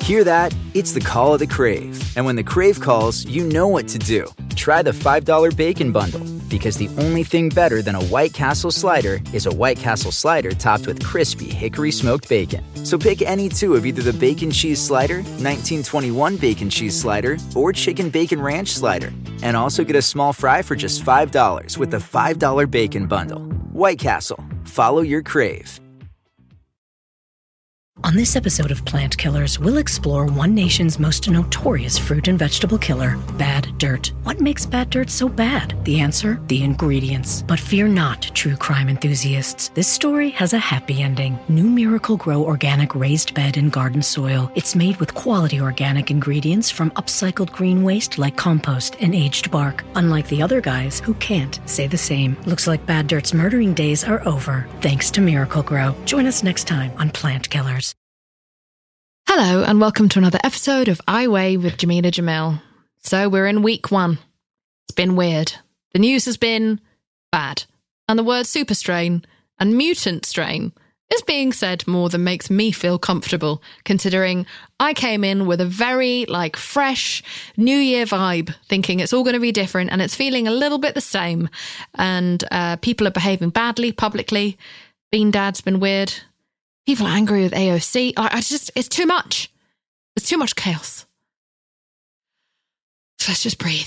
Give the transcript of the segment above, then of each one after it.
Hear that? It's the call of the Crave. And when the Crave calls, you know what to do. Try the $5 Bacon Bundle, because the only thing better than a White Castle slider is a White Castle slider topped with crispy hickory smoked bacon. So pick any two of either the Bacon Cheese Slider, 1921 Bacon Cheese Slider, or Chicken Bacon Ranch Slider. And also get a small fry for just $5 with the $5 Bacon Bundle. White Castle. Follow your crave. On this episode of Plant Killers, we'll explore one nation's most notorious fruit and vegetable killer, bad dirt. What makes bad dirt so bad? The answer? The ingredients. But fear not, true crime enthusiasts. This story has a happy ending. New Miracle-Gro Organic Raised Bed and Garden Soil. It's made with quality organic ingredients from upcycled green waste like compost and aged bark. Unlike the other guys who can't say the same. Looks like bad dirt's murdering days are over, thanks to Miracle-Gro. Join us next time on Plant Killers. Hello and welcome to another episode of I Weigh with Jamila Jamil. So we're in week 1. It's been weird. The news has been bad. And the word super strain and mutant strain is being said more than makes me feel comfortable, considering I came in with a very fresh New Year vibe, thinking it's all going to be different, and it's feeling a little bit the same. And people are behaving badly publicly. Bean Dad's been weird. People are angry with AOC. It's too much. It's too much chaos. So let's just breathe.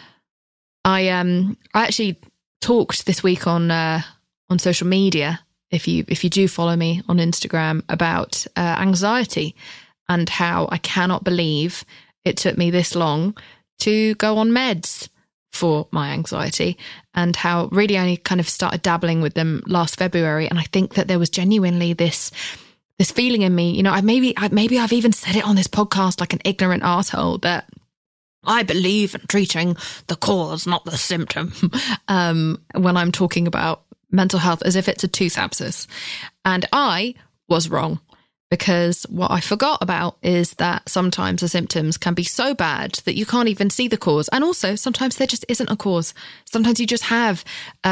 I actually talked this week on social media, if you do follow me on Instagram, about anxiety and how I cannot believe it took me this long to go on meds for my anxiety, and how really only kind of started dabbling with them last February. And I think that there was genuinely this feeling in me, maybe I've even said it on this podcast like an ignorant asshole, that I believe in treating the cause, not the symptom, when I'm talking about mental health, as if it's a tooth abscess. And I was wrong. Because what I forgot about is that sometimes the symptoms can be so bad that you can't even see the cause. And also, sometimes there just isn't a cause. Sometimes you just have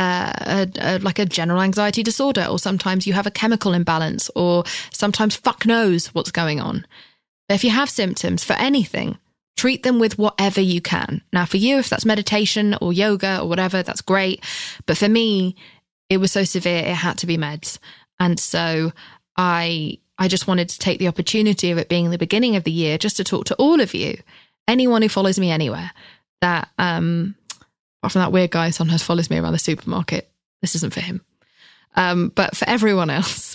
a general anxiety disorder, or sometimes you have a chemical imbalance, or sometimes fuck knows what's going on. But if you have symptoms for anything, treat them with whatever you can. Now, for you, if that's meditation or yoga or whatever, that's great. But for me, it was so severe, it had to be meds. And so I just wanted to take the opportunity of it being the beginning of the year just to talk to all of you, anyone who follows me anywhere, that, apart from that weird guy who sometimes follows me around the supermarket, this isn't for him. But for everyone else,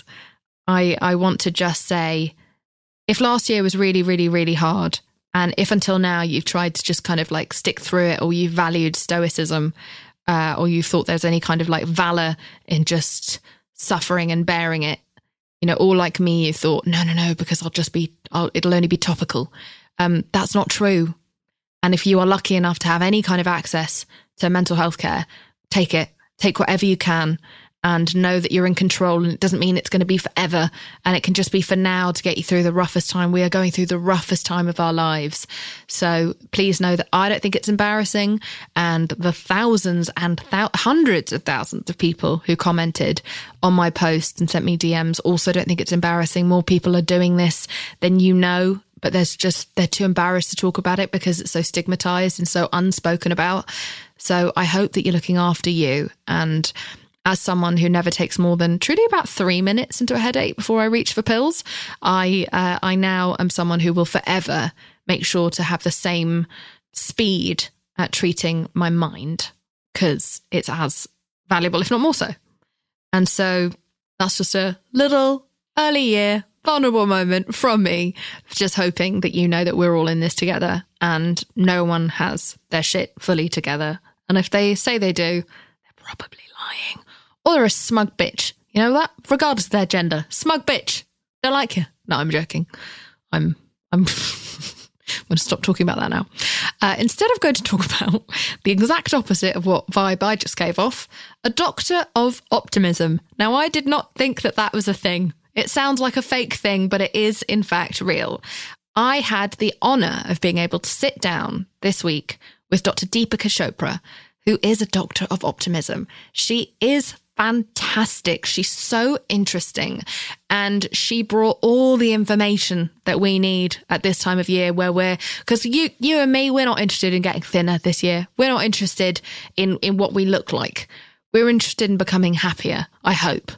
I want to just say, if last year was really, really, really hard, and if until now you've tried to just kind of stick through it, or you've valued stoicism, or you thought there's any kind of valor in just suffering and bearing it, all like me, you thought, no, because it'll only be topical. That's not true. And if you are lucky enough to have any kind of access to mental health care, take it. Take whatever you can, and know that you're in control. And it doesn't mean it's going to be forever. And it can just be for now to get you through the roughest time. We are going through the roughest time of our lives. So please know that I don't think it's embarrassing. And the thousands and hundreds of thousands of people who commented on my posts and sent me DMs also don't think it's embarrassing. More people are doing this than but they're too embarrassed to talk about it because it's so stigmatized and so unspoken about. So I hope that you're looking after you. And as someone who never takes more than truly about 3 minutes into a headache before I reach for pills, I now am someone who will forever make sure to have the same speed at treating my mind, because it's as valuable, if not more so. And so that's just a little early year vulnerable moment from me, just hoping that you know that we're all in this together and no one has their shit fully together. And if they say they do, they're probably lying. Or they're a smug bitch. You know that? Regardless of their gender. Smug bitch. Don't like you. No, I'm joking. I'm going to stop talking about that now. Instead of going to talk about the exact opposite of what vibe I just gave off, a doctor of optimism. Now, I did not think that was a thing. It sounds like a fake thing, but it is in fact real. I had the honour of being able to sit down this week with Dr. Deepika Chopra, who is a doctor of optimism. She is fantastic. She's so interesting. And she brought all the information that we need at this time of year because you and me, we're not interested in getting thinner this year. We're not interested in what we look like. We're interested in becoming happier. I hope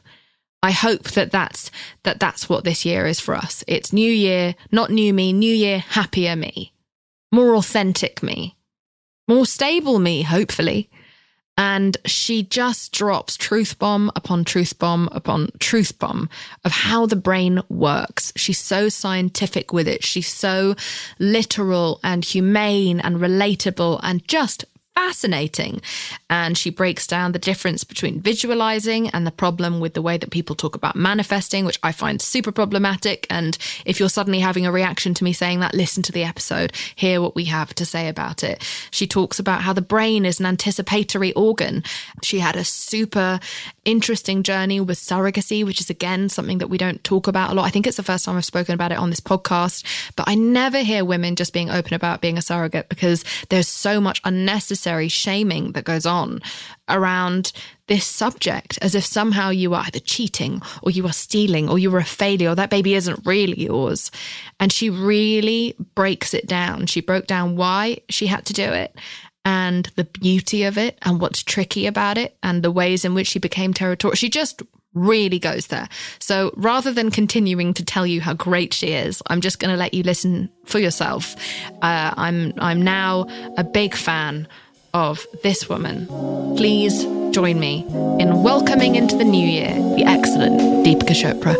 that's what this year is for us. It's new year, not new me, new year, happier me, more authentic me, more stable me, hopefully. And she just drops truth bomb upon truth bomb upon truth bomb of how the brain works. She's so scientific with it. She's so literal and humane and relatable and just fascinating. And she breaks down the difference between visualizing and the problem with the way that people talk about manifesting, which I find super problematic. And if you're suddenly having a reaction to me saying that, listen to the episode, hear what we have to say about it. She talks about how the brain is an anticipatory organ. She had a super interesting journey with surrogacy, which is again something that we don't talk about a lot. I think it's the first time I've spoken about it on this podcast, but I never hear women just being open about being a surrogate because there's so much unnecessary shaming that goes on around this subject, as if somehow you are either cheating or you are stealing or you were a failure or that baby isn't really yours. And she really breaks it down. She broke down why she had to do it and the beauty of it and what's tricky about it and the ways in which she became territorial. She just really goes there. So rather than continuing to tell you how great she is, I'm just going to let you listen for yourself. I'm now a big fan of this woman. Please join me in welcoming into the new year the excellent Deepika Chopra.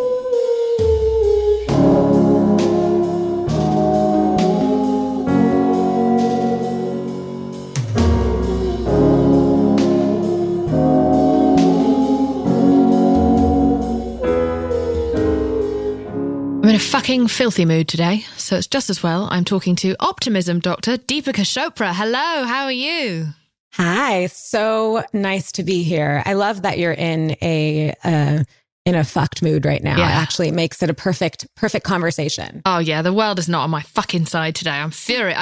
I'm in a fucking filthy mood today, so it's just as well I'm talking to optimism doctor Deepika Chopra. Hello, how are you? Hi, so nice to be here. I love that you're in a fucked mood right now. Yeah. It actually makes it a perfect conversation. Oh yeah, the world is not on my fucking side today. I'm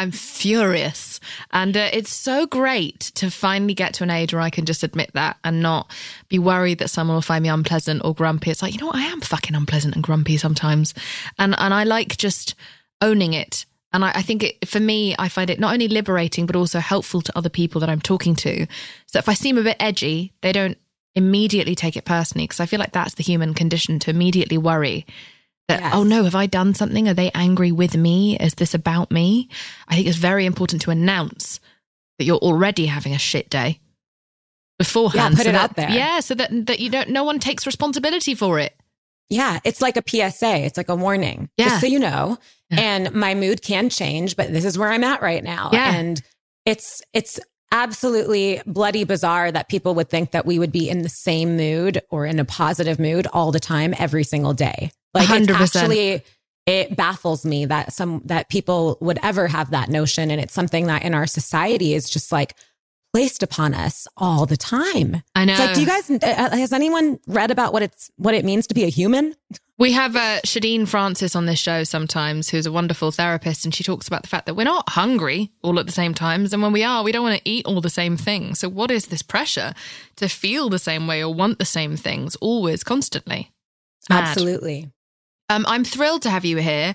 furious. And it's so great to finally get to an age where I can just admit that and not be worried that someone will find me unpleasant or grumpy. It's like, you know what? I am fucking unpleasant and grumpy sometimes. And I like just owning it. And I think for me, I find it not only liberating, but also helpful to other people that I'm talking to. So if I seem a bit edgy, they don't immediately take it personally, because I feel like that's the human condition, to immediately worry that, yes, oh no, have I done something? Are they angry with me? Is this about me? I think it's very important to announce that you're already having a shit day beforehand. Yeah, put it out there. Yeah, so that you don't, no one takes responsibility for it. Yeah, it's like a PSA. It's like a warning. Yeah. Just so you know. Yeah. And my mood can change, but this is where I'm at right now. Yeah. And it's absolutely bloody bizarre that people would think that we would be in the same mood or in a positive mood all the time, every single day. Like 100%. It baffles me that people would ever have that notion. And it's something that in our society is just like placed upon us all the time. I know. It's like, do you guys, has anyone read about what it means to be a human? We have Shadeen Francis on this show sometimes, who's a wonderful therapist, and she talks about the fact that we're not hungry all at the same times, and when we are, we don't want to eat all the same things. So what is this pressure to feel the same way or want the same things always, constantly? Absolutely. I'm thrilled to have you here.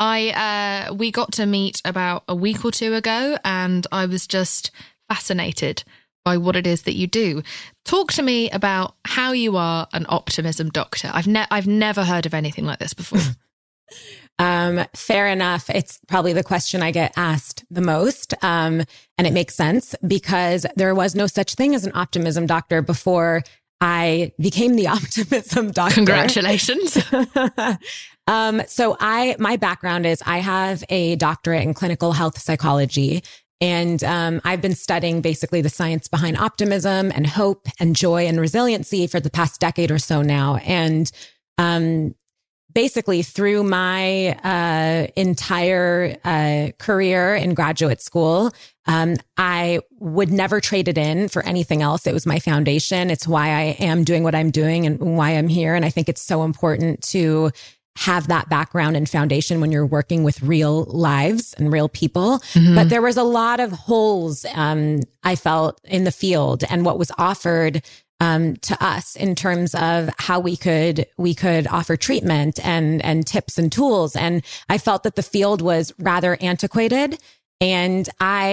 We got to meet about a week or two ago, and I was just fascinated by what it is that you do. Talk to me about how you are an optimism doctor. I've never heard of anything like this before. Fair enough. It's probably the question I get asked the most. And it makes sense because there was no such thing as an optimism doctor before I became the optimism doctor. Congratulations. So my background is I have a doctorate in clinical health psychology. And I've been studying basically the science behind optimism and hope and joy and resiliency for the past decade or so now. And basically through my entire career in graduate school, I would never trade it in for anything else. It was my foundation. It's why I am doing what I'm doing and why I'm here. And I think it's so important to have that background and foundation when you're working with real lives and real people. Mm-hmm. But there was a lot of holes, I felt, in the field, and what was offered to us in terms of how we could offer treatment and tips and tools. And I felt that the field was rather antiquated. And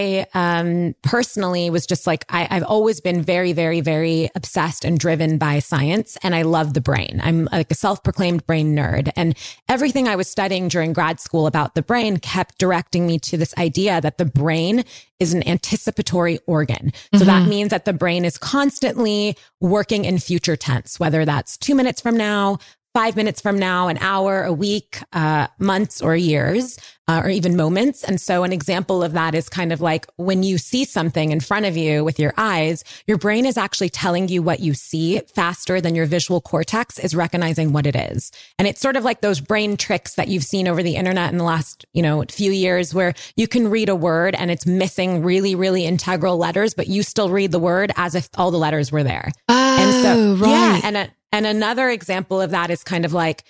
I personally was just like, I've always been very, very, very obsessed and driven by science. And I love the brain. I'm like a self-proclaimed brain nerd. And everything I was studying during grad school about the brain kept directing me to this idea that the brain is an anticipatory organ. So that means that the brain is constantly working in future tense, whether that's 2 minutes from now, 5 minutes from now, an hour, a week, months or years, or even moments. And so an example of that is kind of like when you see something in front of you with your eyes, your brain is actually telling you what you see faster than your visual cortex is recognizing what it is. And it's sort of like those brain tricks that you've seen over the internet in the last, few years where you can read a word and it's missing really, really integral letters, but you still read the word as if all the letters were there. Right. Yeah. And another example of that is kind of like,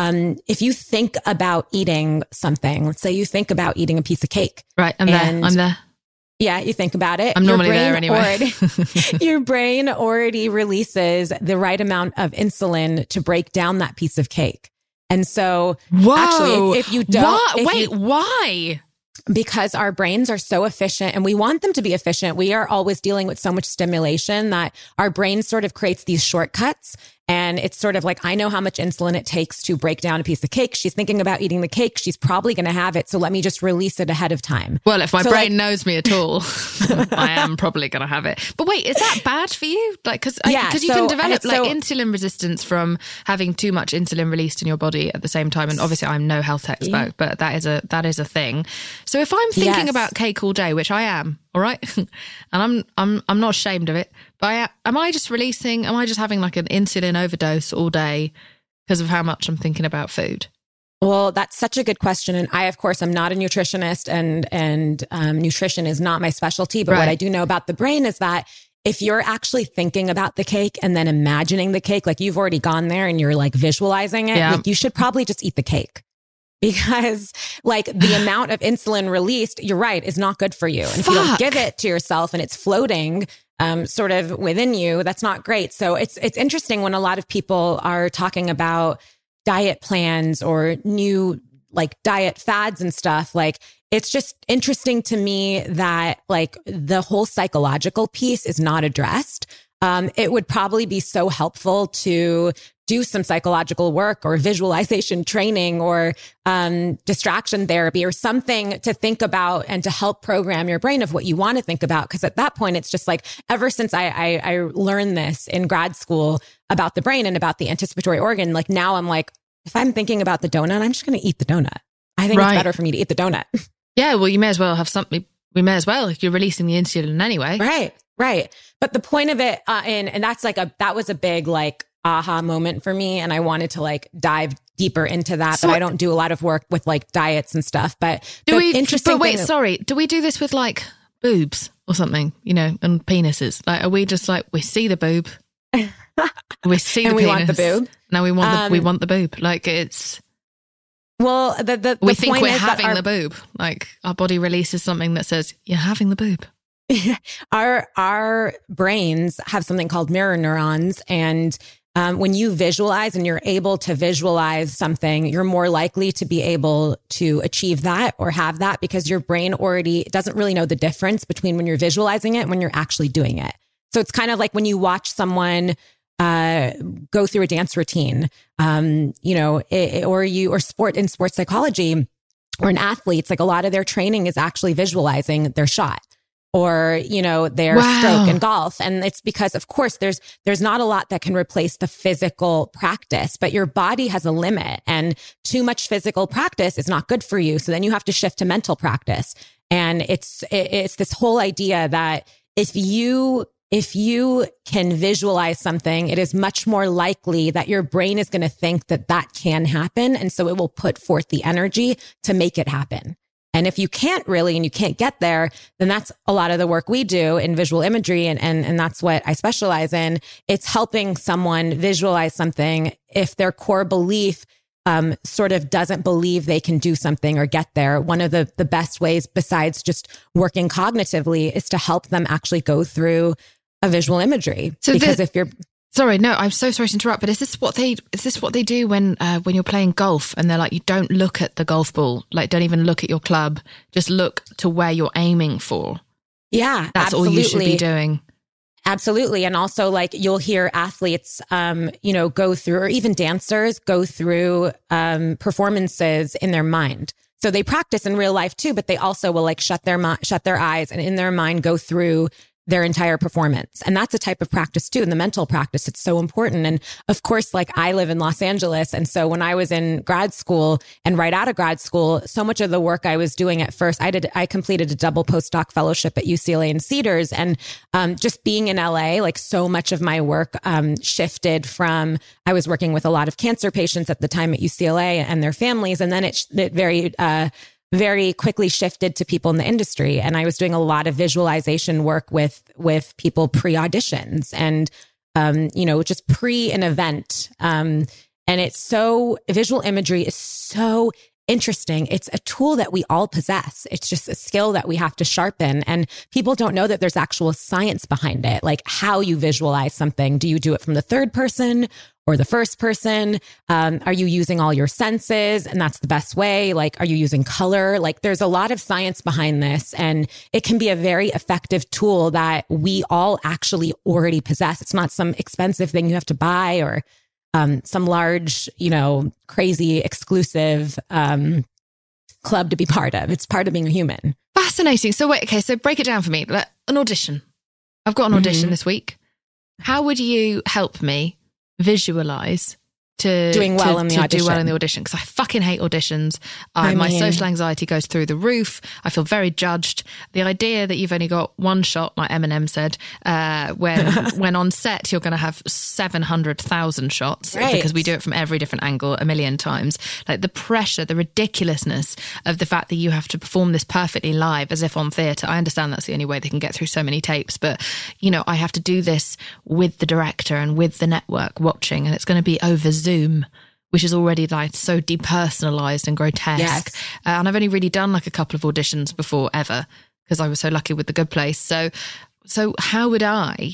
if you think about eating something, let's say you think about eating a piece of cake. Right. I'm there. Yeah. You think about it. I'm normally there anyway. Your brain already releases the right amount of insulin to break down that piece of cake. And so actually, if you don't, why? Because our brains are so efficient and we want them to be efficient. We are always dealing with so much stimulation that our brain sort of creates these shortcuts. And it's sort of like, I know how much insulin it takes to break down a piece of cake. She's thinking about eating the cake. She's probably going to have it. So let me just release it ahead of time. Well, if my brain knows me at all, I am probably going to have it. But wait, is that bad for you? Like, because you can develop insulin resistance from having too much insulin released in your body at the same time. And obviously I'm no health expert, but that is a thing. So if I'm thinking about cake all day, which I am, all right, and I'm not ashamed of it, but am I just having like an insulin overdose all day because of how much I'm thinking about food? Well, that's such a good question. And I, of course, I'm not a nutritionist and nutrition is not my specialty. But what I do know about the brain is that if you're actually thinking about the cake and then imagining the cake, like you've already gone there and you're like visualizing it, like you should probably just eat the cake. Because like the amount of insulin released, you're right, is not good for you. And if you don't give it to yourself and it's floating sort of within you, that's not great. So it's interesting when a lot of people are talking about diet plans or new like diet fads and stuff. Like it's just interesting to me that like the whole psychological piece is not addressed. It would probably be so helpful to do some psychological work or visualization training or distraction therapy or something to think about and to help program your brain of what you want to think about. Because at that point, it's just like ever since I learned this in grad school about the brain and about the anticipatory organ, like now I'm like, if I'm thinking about the donut, I'm just going to eat the donut. I think it's better for me to eat the donut. Yeah, well, you may as well have something. We may as well if you're releasing the insulin anyway. Right. But the point of it, and that's like that was a big like aha moment for me. And I wanted to like dive deeper into that, but I don't do a lot of work with like diets and stuff. But do we do this with like boobs or something, and penises? Like, are we just like, we see the boob, we see the penis, we want the boob? No, we want the boob. Like it's, well, we think we're having the boob. Like our body releases something that says you're having the boob. Our brains have something called mirror neurons. And when you visualize and you're able to visualize something, you're more likely to be able to achieve that or have that because your brain already doesn't really know the difference between when you're visualizing it and when you're actually doing it. So it's kind of like when you watch someone go through a dance routine, or sports psychology or an athlete, it's like a lot of their training is actually visualizing their shot. Or, their stroke in golf. And it's because, of course, there's not a lot that can replace the physical practice, but your body has a limit and too much physical practice is not good for you. So then you have to shift to mental practice. And it's this whole idea that if you can visualize something, it is much more likely that your brain is going to think that can happen. And so it will put forth the energy to make it happen. And if you can't really, and you can't get there, then that's a lot of the work we do in visual imagery. And that's what I specialize in. It's helping someone visualize something if their core belief sort of doesn't believe they can do something or get there. One of the best ways besides just working cognitively is to help them actually go through a visual imagery. So because if you're... Sorry, no, I'm so sorry to interrupt, but is this what they do when you're playing golf and they're like, you don't look at the golf ball, like don't even look at your club, just look to where you're aiming for. Yeah, that's absolutely. all you should be doing. Absolutely. And also like you'll hear athletes, go through, or even dancers go through performances in their mind. So they practice in real life too, but they also will like shut their eyes and in their mind go through their entire performance. And that's a type of practice too. And the mental practice, it's so important. And of course, like I live in Los Angeles. And so when I was in grad school and right out of grad school, so much of the work I was doing at first, I completed a double postdoc fellowship at UCLA and Cedars. And just being in LA, like so much of my work shifted from, I was working with a lot of cancer patients at the time at UCLA and their families. And then it very quickly shifted to people in the industry. And I was doing a lot of visualization work with people pre-auditions and, just pre an event. And visual imagery is so interesting. It's a tool that we all possess. It's just a skill that we have to sharpen. And people don't know that there's actual science behind it, like how you visualize something. Do you do it from the third person or the first person? Are you using all your senses? And that's the best way. Like, are you using color? Like, there's a lot of science behind this, and it can be a very effective tool that we all actually already possess. It's not some expensive thing you have to buy or some large, crazy exclusive club to be part of. It's part of being a human. Fascinating. So wait, okay, so break it down for me. Like, an audition. I've got an audition this week. How would you help me visualize to do well in the audition? Because I fucking hate auditions. My social anxiety goes through the roof. I feel very judged. The idea that you've only got one shot, like Eminem said, when on set you're going to have 700,000 shots, right? Because we do it from every different angle a million times. Like the pressure, the ridiculousness of the fact that you have to perform this perfectly live as if on theatre. I understand that's the only way they can get through so many tapes, but I have to do this with the director and with the network watching, and it's going to be over Zoom, which is already like so depersonalized and grotesque. Yes. And I've only really done like a couple of auditions before ever because I was so lucky with The Good Place. So how would I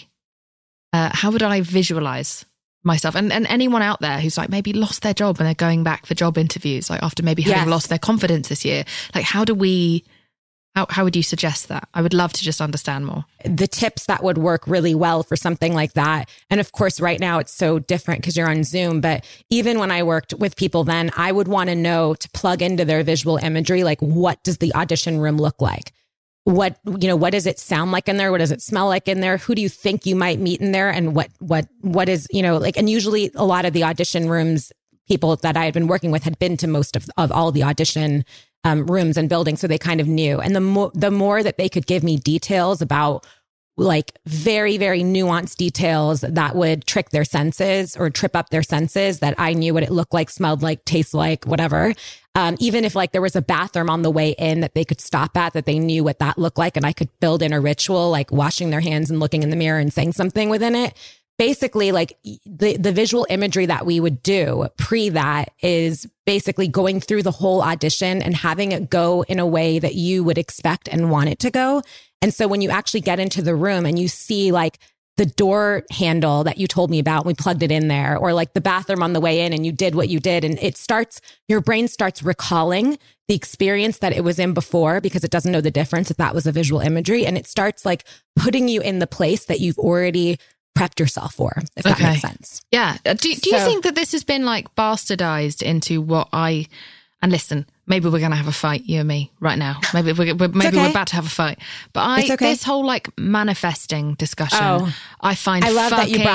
visualize myself? And anyone out there who's like maybe lost their job and they're going back for job interviews, like after maybe having lost their confidence this year, like how would you suggest that? I would love to just understand more. The tips that would work really well for something like that. And of course, right now it's so different because you're on Zoom. But even when I worked with people then, I would want to know to plug into their visual imagery, like what does the audition room look like? What does it sound like in there? What does it smell like in there? Who do you think you might meet in there? And what is, and usually a lot of the audition rooms, people that I had been working with had been to most of all the audition rooms and buildings. So they kind of knew. And the more that they could give me details about like very, very nuanced details that would trick their senses or trip up their senses, that I knew what it looked like, smelled like, tastes like, whatever. Even if like there was a bathroom on the way in that they could stop at, that they knew what that looked like. And I could build in a ritual, like washing their hands and looking in the mirror and saying something within it. Basically, like the visual imagery that we would do pre that is basically going through the whole audition and having it go in a way that you would expect and want it to go. And so when you actually get into the room and you see like the door handle that you told me about, we plugged it in there, or like the bathroom on the way in and you did what you did, and your brain starts recalling the experience that it was in before because it doesn't know the difference if that was a visual imagery. And it starts like putting you in the place that you've already prepped yourself for, if that makes sense. Yeah. Do you think that this has been like bastardized into and listen, maybe we're going to have a fight, you and me right now. Maybe we're about to have a fight, but this whole like manifesting discussion, I find I love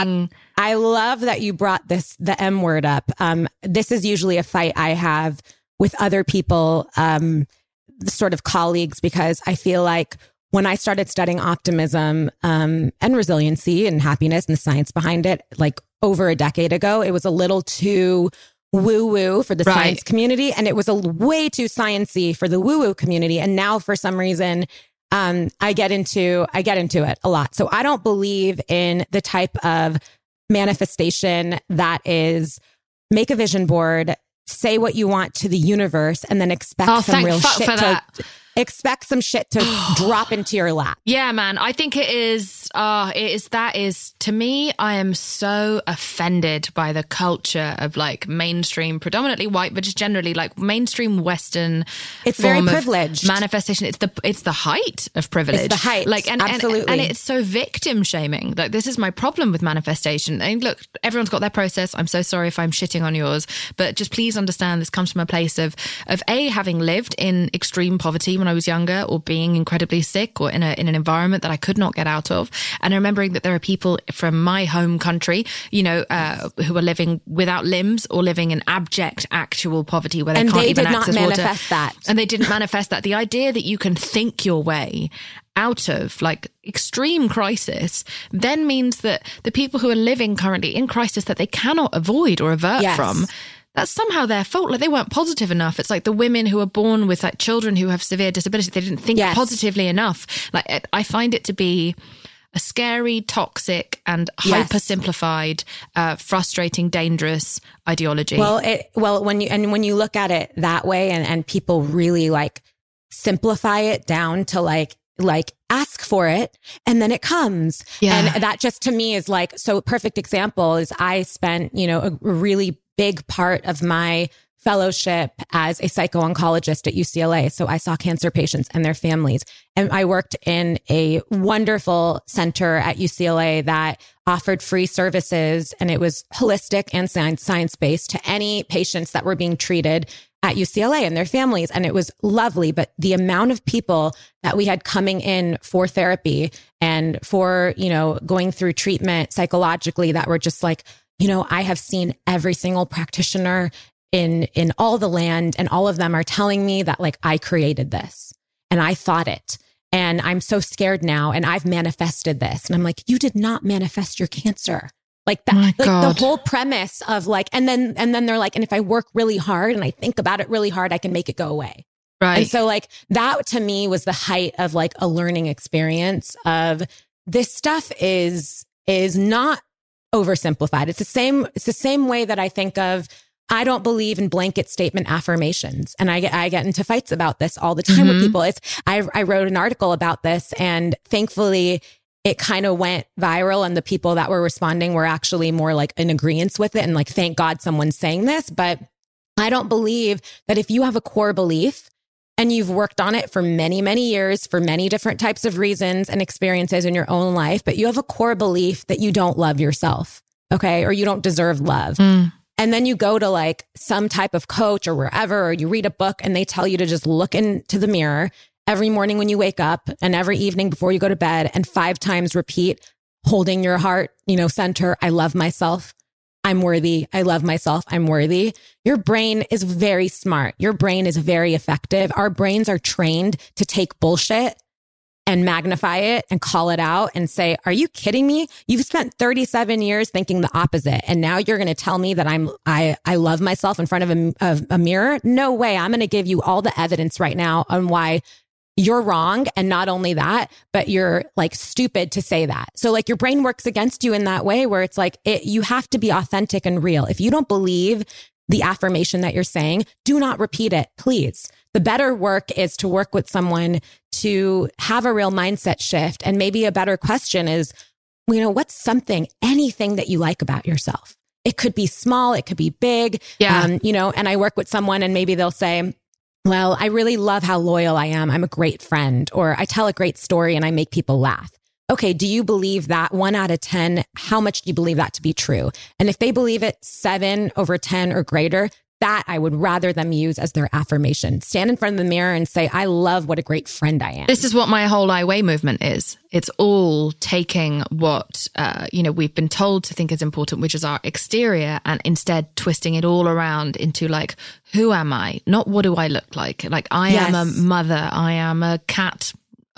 that you brought the M word up. This is usually a fight I have with other people, sort of colleagues, because I feel like when I started studying optimism and resiliency and happiness and the science behind it, like over a decade ago, it was a little too woo-woo for the science community. And it was way too sciencey for the woo-woo community. And now for some reason, I get into it a lot. So I don't believe in the type of manifestation that is make a vision board, say what you want to the universe, and then expect some real shit expect some shit to drop into your lap. Yeah, man. I think it is, to me, I am so offended by the culture of like mainstream, predominantly white, but just generally like mainstream Western. It's very privileged. Manifestation. It's the height of privilege. It's the height. Like, absolutely. And it's so victim shaming. Like, this is my problem with manifestation. And look, everyone's got their process. I'm so sorry if I'm shitting on yours, but just please understand this comes from a place of having lived in extreme poverty when I was younger, or being incredibly sick, or in an environment that I could not get out of. And remembering that there are people from my home country, you know, who are living without limbs or living in abject actual poverty where they can't even access water. And they did not manifest that. And they didn't manifest that. The idea that you can think your way out of like extreme crisis then means that the people who are living currently in crisis that they cannot avoid or avert from, that's somehow their fault. Like, they weren't positive enough. It's like the women who are born with like children who have severe disability. They didn't think positively enough. Like, I find it to be a scary, toxic, and hyper-simplified, frustrating, dangerous ideology. Well, when you look at it that way, and people really like simplify it down to like ask for it and then it comes. Yeah. And that just to me is like, so a perfect example is I spent, you know, a really big part of my fellowship as a psycho-oncologist at UCLA. So I saw cancer patients and their families. And I worked in a wonderful center at UCLA that offered free services, and it was holistic and science-based to any patients that were being treated at UCLA and their families. And it was lovely. But the amount of people that we had coming in for therapy and for, you know, going through treatment psychologically that were just like, you know, I have seen every single practitioner in all the land, and all of them are telling me that like, I created this and I thought it. And I'm so scared now, and I've manifested this. And I'm like, you did not manifest your cancer. Like that, like the whole premise of like, and then they're like, and if I work really hard and I think about it really hard, I can make it go away. Right. And so like that to me was the height of like a learning experience of this stuff is not oversimplified. It's the same way that I think of, I don't believe in blanket statement affirmations. And I get into fights about this all the time with people. I wrote an article about this, and thankfully it kind of went viral, and the people that were responding were actually more like in agreement with it. And like, thank God someone's saying this. But I don't believe that if you have a core belief and you've worked on it for many, many years for many different types of reasons and experiences in your own life, but you have a core belief that you don't love yourself, okay? Or you don't deserve love. And then you go to like some type of coach or wherever, or you read a book and they tell you to just look into the mirror every morning when you wake up and every evening before you go to bed, and 5 times repeat, holding your heart, you know, center, I love myself. I'm worthy. I love myself. I'm worthy. Your brain is very smart. Your brain is very effective. Our brains are trained to take bullshit and magnify it and call it out and say, are you kidding me? You've spent 37 years thinking the opposite. And now you're going to tell me that I love myself in front of a mirror? No way. I'm going to give you all the evidence right now on why you're wrong. And not only that, but you're like stupid to say that. So like your brain works against you in that way where it's like, you have to be authentic and real. If you don't believe the affirmation that you're saying, do not repeat it, please. The better work is to work with someone to have a real mindset shift. And maybe a better question is, you know, what's anything that you like about yourself? It could be small, it could be big. Yeah. You know, and I work with someone and maybe they'll say, well, I really love how loyal I am. I'm a great friend, or I tell a great story and I make people laugh. Okay, do you believe that 1 out of 10? How much do you believe that to be true? And if they believe it 7 over 10 or greater, that I would rather them use as their affirmation. Stand in front of the mirror and say, I love what a great friend I am. This is what my whole I Weigh movement is. It's all taking what, we've been told to think is important, which is our exterior, and instead twisting it all around into like, who am I? Not what do I look like? Like I am a mother. I am a cat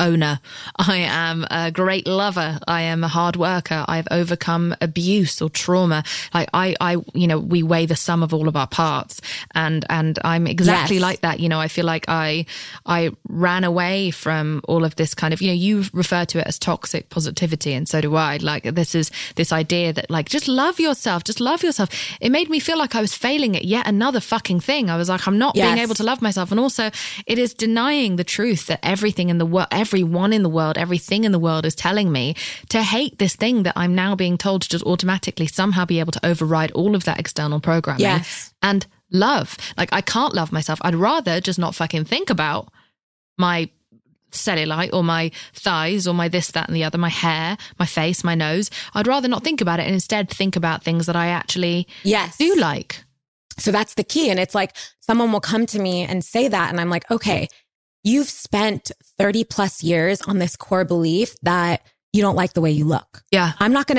owner. I am a great lover. I am a hard worker. I've overcome abuse or trauma. Like we weigh the sum of all of our parts. And I'm exactly like that. I feel like I ran away from all of this kind of, you refer to it as toxic positivity. And so do I. Like this idea that like, just love yourself. It made me feel like I was failing at yet another fucking thing. I was like, I'm not being able to love myself. And also it is denying the truth that everything in the world, everyone in the world, everything in the world is telling me to hate this thing that I'm now being told to just automatically somehow be able to override all of that external programming and love. Like I can't love myself. I'd rather just not fucking think about my cellulite or my thighs or my this, that and the other, my hair, my face, my nose. I'd rather not think about it and instead think about things that I actually do like. So that's the key. And it's like someone will come to me and say that. And I'm like, okay, you've spent 30 plus years on this core belief that you don't like the way you look. Yeah.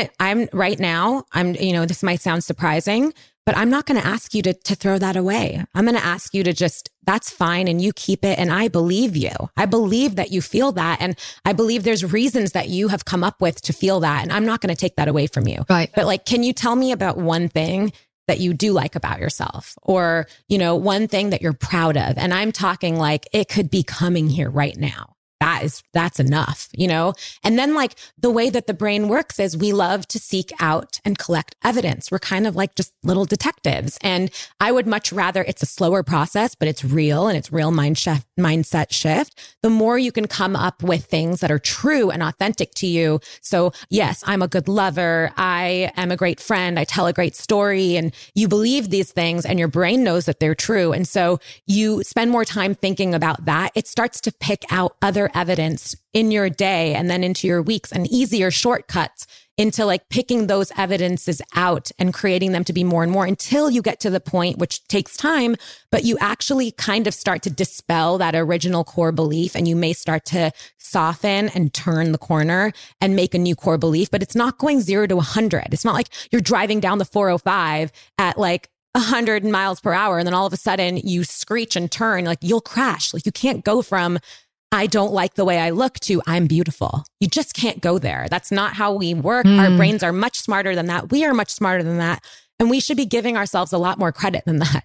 This might sound surprising, but I'm not going to ask you to throw that away. I'm going to ask you to just, that's fine. And you keep it. And I believe you. I believe that you feel that. And I believe there's reasons that you have come up with to feel that. And I'm not going to take that away from you. Right. But like, can you tell me about one thing that you do like about yourself, or, one thing that you're proud of? And I'm talking like it could be coming here right now. That's enough, And then like the way that the brain works is we love to seek out and collect evidence. We're kind of like just little detectives. And I would much rather, it's a slower process, but it's real and it's real mindset shift. The more you can come up with things that are true and authentic to you. So yes, I'm a good lover. I am a great friend. I tell a great story, and you believe these things and your brain knows that they're true. And so you spend more time thinking about that. It starts to pick out other evidence in your day and then into your weeks, and easier shortcuts into like picking those evidences out and creating them to be more and more until you get to the point, which takes time, but you actually kind of start to dispel that original core belief, and you may start to soften and turn the corner and make a new core belief. But it's not going 0 to 100. It's not like you're driving down the 405 at like 100 miles per hour and then all of a sudden you screech and turn. Like you'll crash. Like you can't go from I don't like the way I look to I'm beautiful. You just can't go there. That's not how we work. Our brains are much smarter than that. We are much smarter than that. And we should be giving ourselves a lot more credit than that.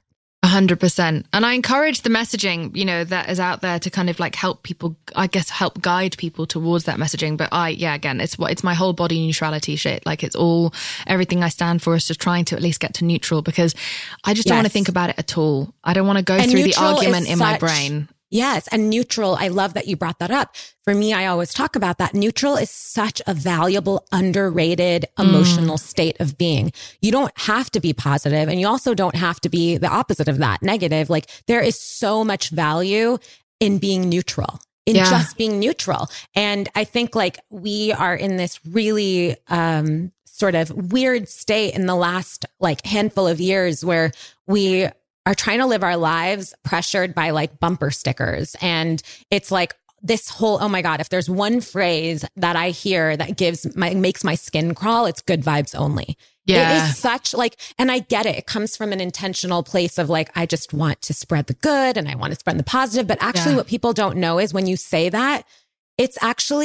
100%. And I encourage the messaging, that is out there to kind of like help people, I guess, help guide people towards that messaging. But again, it's my whole body neutrality shit. Like everything I stand for is just trying to at least get to neutral, because I just don't want to think about it at all. I don't want to go through the argument in my brain. Yes. And neutral, I love that you brought that up. For me, I always talk about that. Neutral is such a valuable, underrated emotional state of being. You don't have to be positive, and you also don't have to be the opposite of that, negative. Like there is so much value in being neutral, just being neutral. And I think like we are in this really, sort of weird state in the last like handful of years where we are trying to live our lives pressured by like bumper stickers. And it's like this whole, oh my God, if there's one phrase that I hear that makes my skin crawl, it's good vibes only. Yeah. It is such like, and I get it. It comes from an intentional place of like, I just want to spread the good and I want to spread the positive. But actually what people don't know is when you say that, it's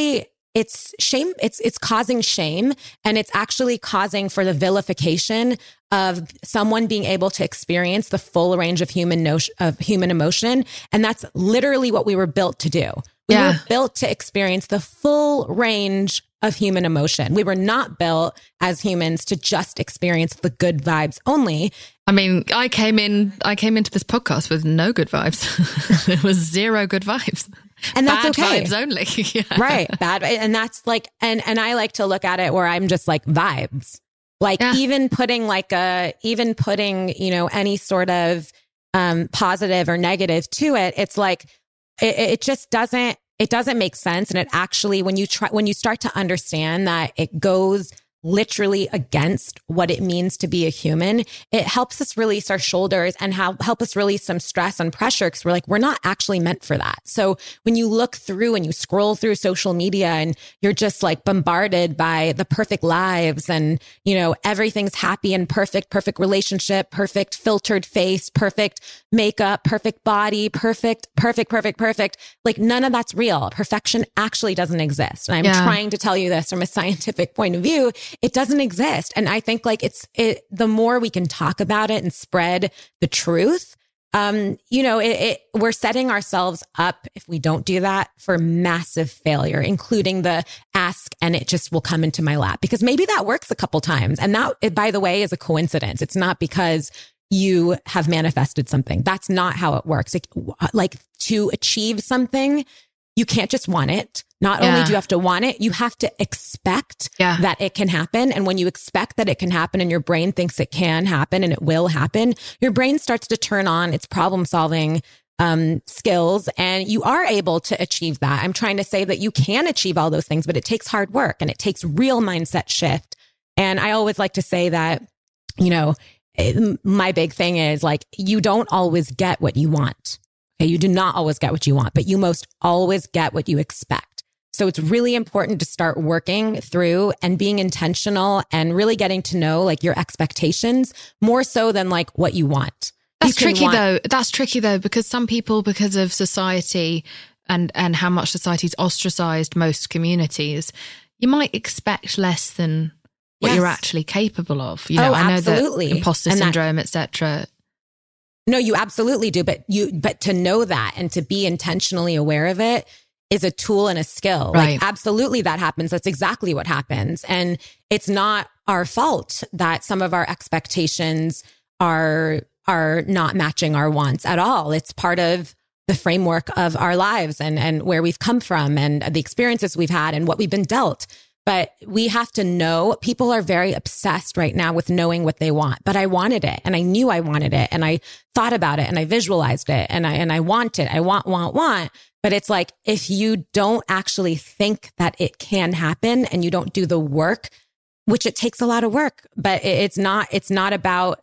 shame. It's causing shame, and it's actually causing for the vilification of someone being able to experience the full range of human emotion. And that's literally what we were built to do. We were built to experience the full range of human emotion. We were not built as humans to just experience the good vibes only. I mean, I came into this podcast with no good vibes. There was 0 good vibes. And that's bad okay. Vibes only. Right. Bad. And that's like, and I like to look at it where I'm just like vibes, like even putting any sort of, positive or negative to it. It's like, it just doesn't make sense. And it actually, when you start to understand that it goes literally against what it means to be a human, it helps us release our shoulders and help us release some stress and pressure, because we're not actually meant for that. So when you look through and you scroll through social media and you're just like bombarded by the perfect lives and, everything's happy and perfect relationship, perfect filtered face, perfect makeup, perfect body, perfect. Like none of that's real. Perfection actually doesn't exist. And I'm trying to tell you this from a scientific point of view. It doesn't exist. And I think like the more we can talk about it and spread the truth, we're setting ourselves up, if we don't do that, for massive failure, including the ask and it just will come into my lap, because maybe that works a couple times. And that, by the way, is a coincidence. It's not because you have manifested something. That's not how it works. Like to achieve something, you can't just want it. Not only do you have to want it, you have to expect that it can happen. And when you expect that it can happen and your brain thinks it can happen and it will happen, your brain starts to turn on its problem solving skills, and you are able to achieve that. I'm trying to say that you can achieve all those things, but it takes hard work and it takes real mindset shift. And I always like to say that, my big thing is like, you don't always get what you want. Okay? You do not always get what you want, but you most always get what you expect. So it's really important to start working through and being intentional and really getting to know like your expectations more so than like what you want. That's tricky though. That's tricky though, because some people, because of society and how much society's ostracized most communities, you might expect less than what you're actually capable of. I know that imposter syndrome, etc. No, you absolutely do. But to know that and to be intentionally aware of it is a tool and a skill. Right. Like absolutely that happens. That's exactly what happens. And it's not our fault that some of our expectations are not matching our wants at all. It's part of the framework of our lives and where we've come from and the experiences we've had and what we've been dealt. But we have to know. People are very obsessed right now with knowing what they want. But I wanted it and I knew I wanted it and I thought about it and I visualized it and I want it. I want. But it's like, if you don't actually think that it can happen and you don't do the work, which it takes a lot of work, but it's not about,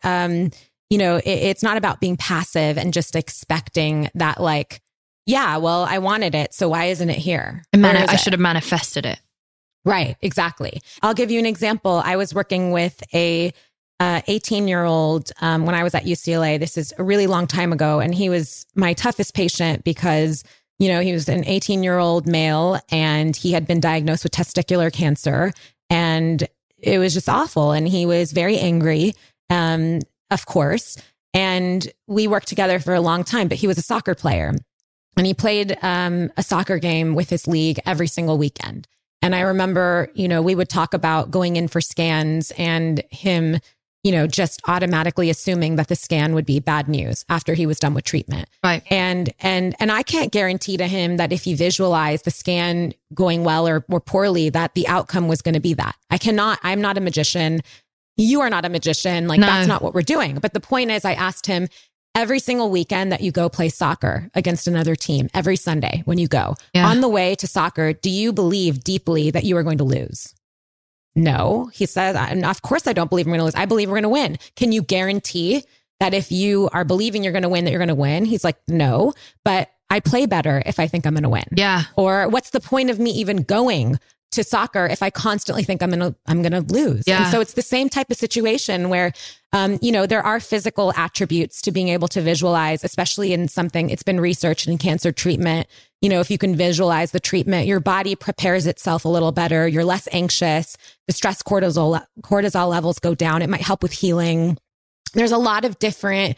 it's not about being passive and just expecting that like, I wanted it. So why isn't it here? I should have manifested it. Right. Exactly. I'll give you an example. I was working with a 18-year-old when I was at UCLA. This is a really long time ago. And he was my toughest patient because, he was an 18-year-old male and he had been diagnosed with testicular cancer. And it was just awful. And he was very angry, of course. And we worked together for a long time, but he was a soccer player. And he played a soccer game with his league every single weekend. And I remember, we would talk about going in for scans and him, just automatically assuming that the scan would be bad news after he was done with treatment. Right. And I can't guarantee to him that if he visualized the scan going well or poorly, that the outcome was going to be that. I'm not a magician. You are not a magician. Like, that's not what we're doing. But the point is, I asked him, every single weekend that you go play soccer against another team, every Sunday when you go on the way to soccer, do you believe deeply that you are going to lose? No. He says, of course I don't believe I'm going to lose. I believe we're going to win. Can you guarantee that if you are believing you're going to win, that you're going to win? He's like, no, but I play better if I think I'm going to win. Yeah. Or what's the point of me even going to soccer if I constantly think I'm going to lose? Yeah. And so it's the same type of situation where, there are physical attributes to being able to visualize, especially in something, it's been researched in cancer treatment. If you can visualize the treatment, your body prepares itself a little better. You're less anxious. The stress cortisol levels go down. It might help with healing. There's a lot of different,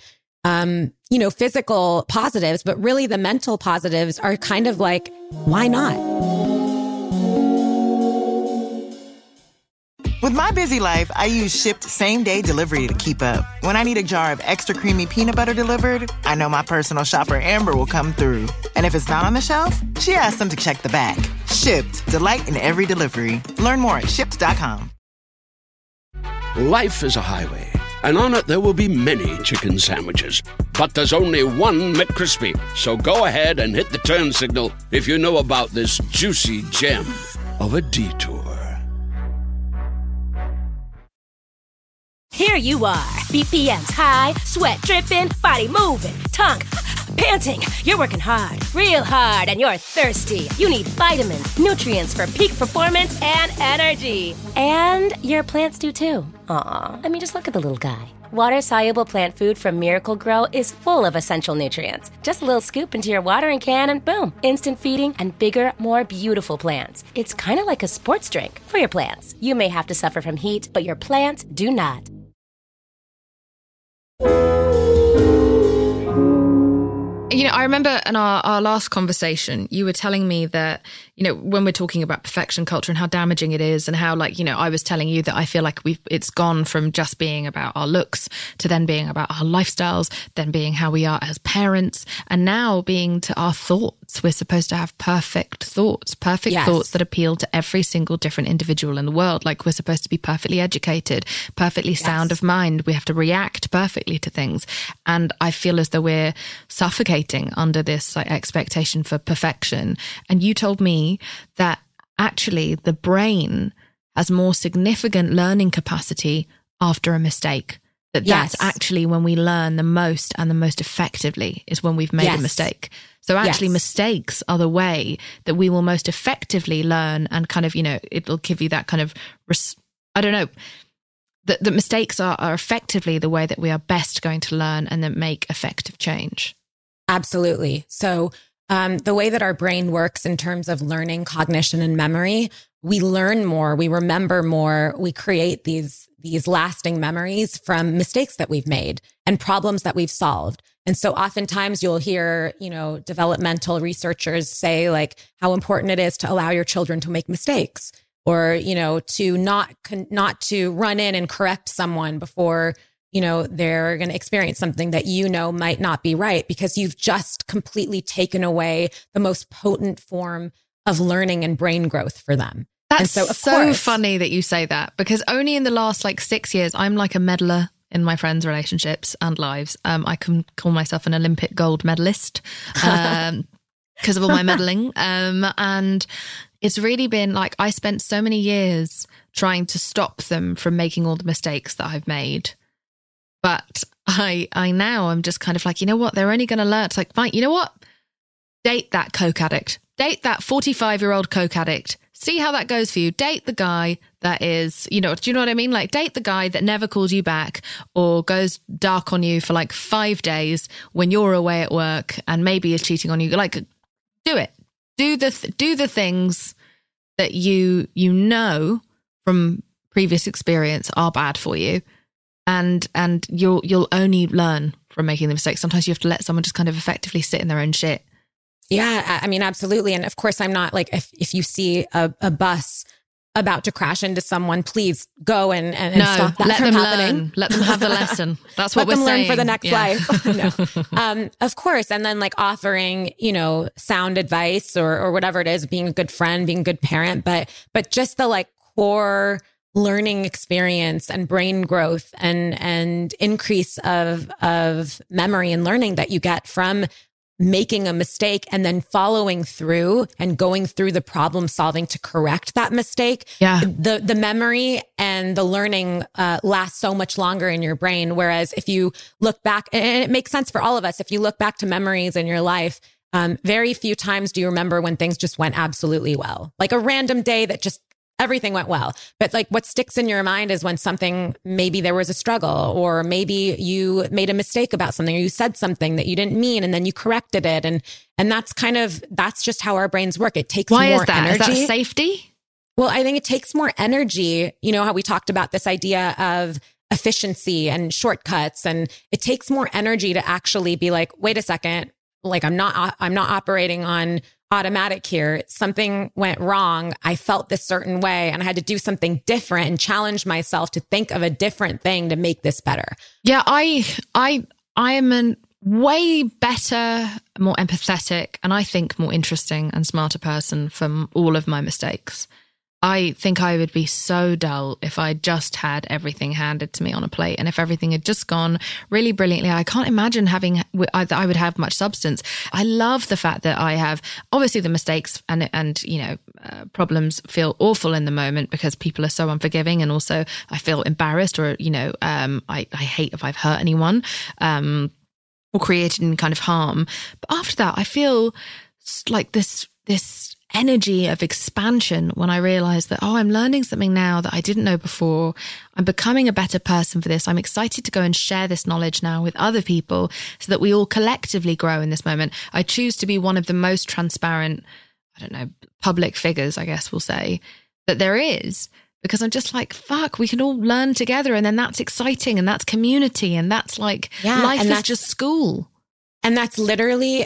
physical positives, but really the mental positives are kind of like, why not? With my busy life, I use Shipt same-day delivery to keep up. When I need a jar of extra creamy peanut butter delivered, I know my personal shopper Amber will come through. And if it's not on the shelf, she asks them to check the back. Shipt, delight in every delivery. Learn more at Shipt.com. Life is a highway, and on it there will be many chicken sandwiches. But there's only one McCrispy. So go ahead and hit the turn signal if you know about this juicy gem of a detour. Here you are, BPMs high, sweat dripping, body moving, tongue panting. You're working hard, real hard, and you're thirsty. You need vitamins, nutrients for peak performance and energy. And your plants do too. Aw, I mean, just look at the little guy. Water-soluble plant food from Miracle Grow is full of essential nutrients. Just a little scoop into your watering can and boom, instant feeding and bigger, more beautiful plants. It's kind of like a sports drink for your plants. You may have to suffer from heat, but your plants do not. You know, I remember in our last conversation, you were telling me that, you know, when we're talking about perfection culture and how damaging it is and how, like, you know, I was telling you that I feel like it's gone from just being about our looks to then being about our lifestyles, then being how we are as parents, and now being to our thoughts. We're supposed to have perfect thoughts that appeal to every single different individual in the world. Like, we're supposed to be perfectly educated, perfectly sound of mind. We have to react perfectly to things. And I feel as though we're suffocating under this like expectation for perfection. And you told me that actually the brain has more significant learning capacity after a mistake. That's actually when we learn the most and the most effectively is when we've made a mistake. So actually mistakes are the way that we will most effectively learn, and kind of, you know, it'll give you that kind of, I don't know, the mistakes are effectively the way that we are best going to learn and then make effective change. Absolutely. So the way that our brain works in terms of learning, cognition, and memory, we learn more, we remember more, we create these lasting memories from mistakes that we've made and problems that we've solved. And so oftentimes you'll hear, you know, developmental researchers say like how important it is to allow your children to make mistakes, or, you know, to not to run in and correct someone before, you know, they're going to experience something that, you know, might not be right, because you've just completely taken away the most potent form of learning and brain growth for them. That's so funny that you say that, because only in the last like 6 years, I'm like a meddler in my friends' relationships and lives. I can call myself an Olympic gold medalist because of all my meddling. And it's really been like, I spent so many years trying to stop them from making all the mistakes that I've made. But I now I'm just kind of like, you know what? They're only going to learn. It's like, fine, you know what? Date that Coke addict. Date that 45-year-old Coke addict. See how that goes for you. Date the guy that is, you know, do you know what I mean? Like, date the guy that never calls you back or goes dark on you for like 5 days when you're away at work and maybe is cheating on you. Like, do it. Do the things that you know from previous experience are bad for you. And you'll only learn from making the mistakes. Sometimes you have to let someone just kind of effectively sit in their own shit. Yeah, I mean, absolutely. And of course, I'm not like, if you see a bus about to crash into someone, please go and stop that from happening. Learn. Let them have the lesson. That's what we're saying. Let them learn for the next life. No. Of course. And then like offering, you know, sound advice or whatever it is, being a good friend, being a good parent, but just the like core learning experience and brain growth and increase of memory and learning that you get from making a mistake and then following through and going through the problem solving to correct that mistake. Yeah. The memory and the learning lasts so much longer in your brain. Whereas if you look back, and it makes sense for all of us, if you look back to memories in your life, very few times do you remember when things just went absolutely well. Like a random day that just everything went well. But like what sticks in your mind is when something, maybe there was a struggle, or maybe you made a mistake about something, or you said something that you didn't mean and then you corrected it. And that's just how our brains work. It takes more energy. Why is that? Is that safety? Well, I think it takes more energy. You know how we talked about this idea of efficiency and shortcuts, and it takes more energy to actually be like, wait a second, like I'm not operating on automatic here. Something went wrong. I felt this certain way and I had to do something different and challenge myself to think of a different thing to make this better. Yeah, I am a way better, more empathetic, and I think more interesting and smarter person from all of my mistakes. I think I would be so dull if I just had everything handed to me on a plate, and if everything had just gone really brilliantly. I can't imagine I would have much substance. I love the fact that I have obviously the mistakes and problems feel awful in the moment because people are so unforgiving, and also I feel embarrassed, or I hate if I've hurt anyone or created any kind of harm. But after that, I feel like this energy of expansion when I realize that, I'm learning something now that I didn't know before. I'm becoming a better person for this. I'm excited to go and share this knowledge now with other people so that we all collectively grow in this moment. I choose to be one of the most transparent, public figures, I guess we'll say, that there is, because I'm just like, fuck, we can all learn together. And then that's exciting, and that's community, and that's like, life is just school. And that's literally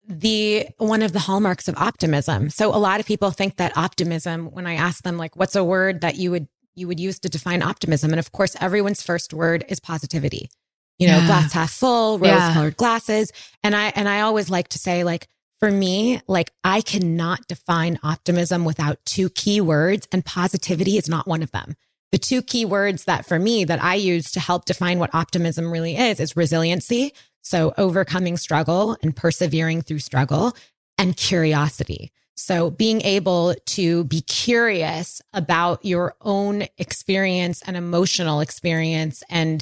one of the hallmarks of optimism. So a lot of people think that optimism, when I ask them, like, what's a word that you would use to define optimism? And of course, everyone's first word is positivity. Glass half full, rose-colored glasses. And I always like to say, like, for me, like, I cannot define optimism without two key words, and positivity is not one of them. The two key words that for me that I use to help define what optimism really is resiliency. So overcoming struggle and persevering through struggle, and curiosity. So being able to be curious about your own experience and emotional experience, and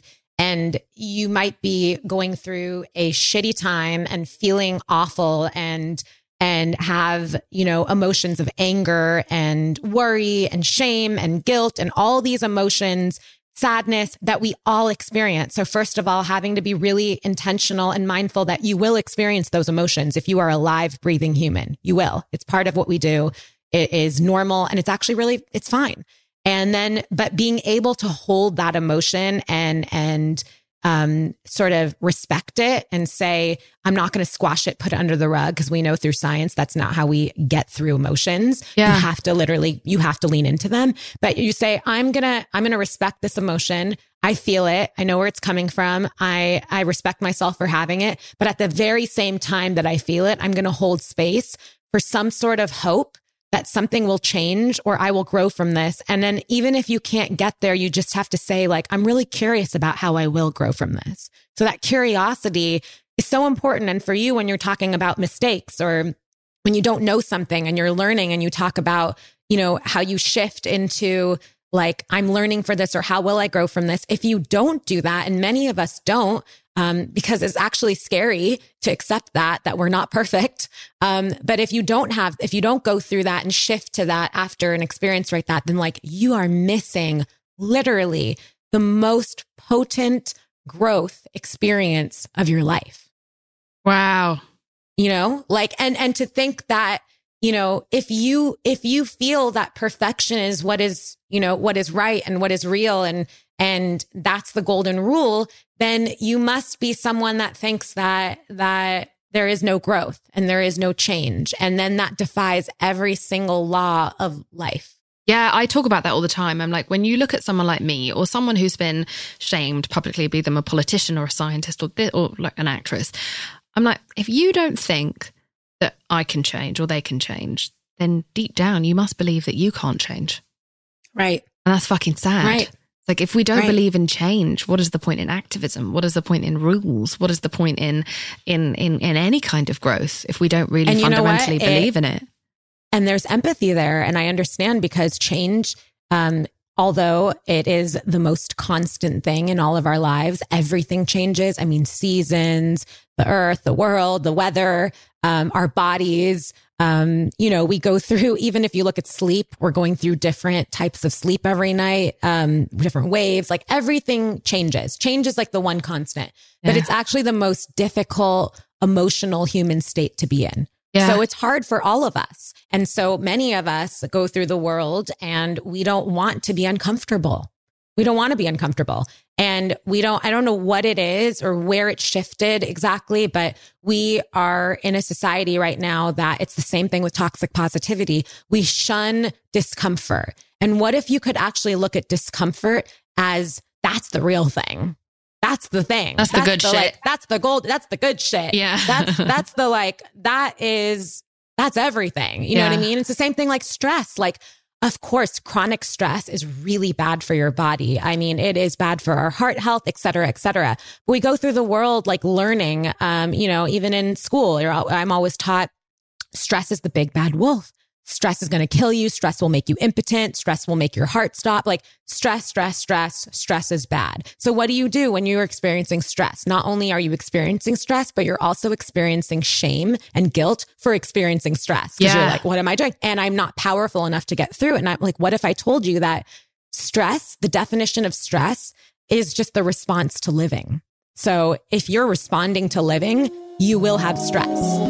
you might be going through a shitty time and feeling awful and have, emotions of anger and worry and shame and guilt and all these emotions, sadness that we all experience. So first of all, having to be really intentional and mindful that you will experience those emotions. If you are a live, breathing human, you will. It's part of what we do. It is normal, and it's actually it's fine. And then, but being able to hold that emotion and sort of respect it and say, I'm not going to squash it, put it under the rug, because we know through science, that's not how we get through emotions. Yeah. You have to lean into them, but you say, I'm going to respect this emotion. I feel it. I know where it's coming from. I respect myself for having it. But at the very same time that I feel it, I'm going to hold space for some sort of hope that something will change, or I will grow from this. And then even if you can't get there, you just have to say, like, I'm really curious about how I will grow from this. So that curiosity is so important. And for you, when you're talking about mistakes, or when you don't know something and you're learning, and you talk about, how you shift into, like, I'm learning for this, or how will I grow from this? If you don't do that, and many of us don't, because it's actually scary to accept that we're not perfect. But if you don't go through that and shift to that after an experience like that, then, like, you are missing literally the most potent growth experience of your life. Wow. And to think that, if you feel that perfection is what is right and what is real, and that's the golden rule, then you must be someone that thinks that there is no growth and there is no change. And then that defies every single law of life. Yeah, I talk about that all the time. I'm like, when you look at someone like me, or someone who's been shamed publicly, be them a politician or a scientist or like an actress, I'm like, if you don't think that I can change or they can change, then deep down you must believe that you can't change. Right. And that's fucking sad. Right. It's like, if we don't believe in change, what is the point in activism? What is the point in rules? What is the point in any kind of growth if we don't really fundamentally believe in it? And there's empathy there. And I understand, because change, although it is the most constant thing in all of our lives, everything changes. I mean, seasons, the earth, the world, the weather, our bodies. We go through, even if you look at sleep, we're going through different types of sleep every night, different waves, like everything changes. Change is like the one constant, but it's actually the most difficult emotional human state to be in. Yeah. So it's hard for all of us. And so many of us go through the world and we don't want to be uncomfortable. We don't want to be uncomfortable. And I don't know what it is or where it shifted exactly, but we are in a society right now that it's the same thing with toxic positivity. We shun discomfort. And what if you could actually look at discomfort as that's the real thing? That's the thing. That's the good shit. Like, that's the gold. That's the good shit. Yeah. That's the, like, that's everything. You know what I mean? It's the same thing like stress. Like, Of course, chronic stress is really bad for your body. I mean, it is bad for our heart health, et cetera, et cetera. But we go through the world like learning, even in school, I'm always taught stress is the big bad wolf. Stress is going to kill you. Stress will make you impotent. Stress will make your heart stop. Like stress is bad. So what do you do when you're experiencing stress? Not only are you experiencing stress, but you're also experiencing shame and guilt for experiencing stress. Because you're like, what am I doing? And I'm not powerful enough to get through it. And I'm like, what if I told you that stress, the definition of stress is just the response to living. So if you're responding to living, you will have stress.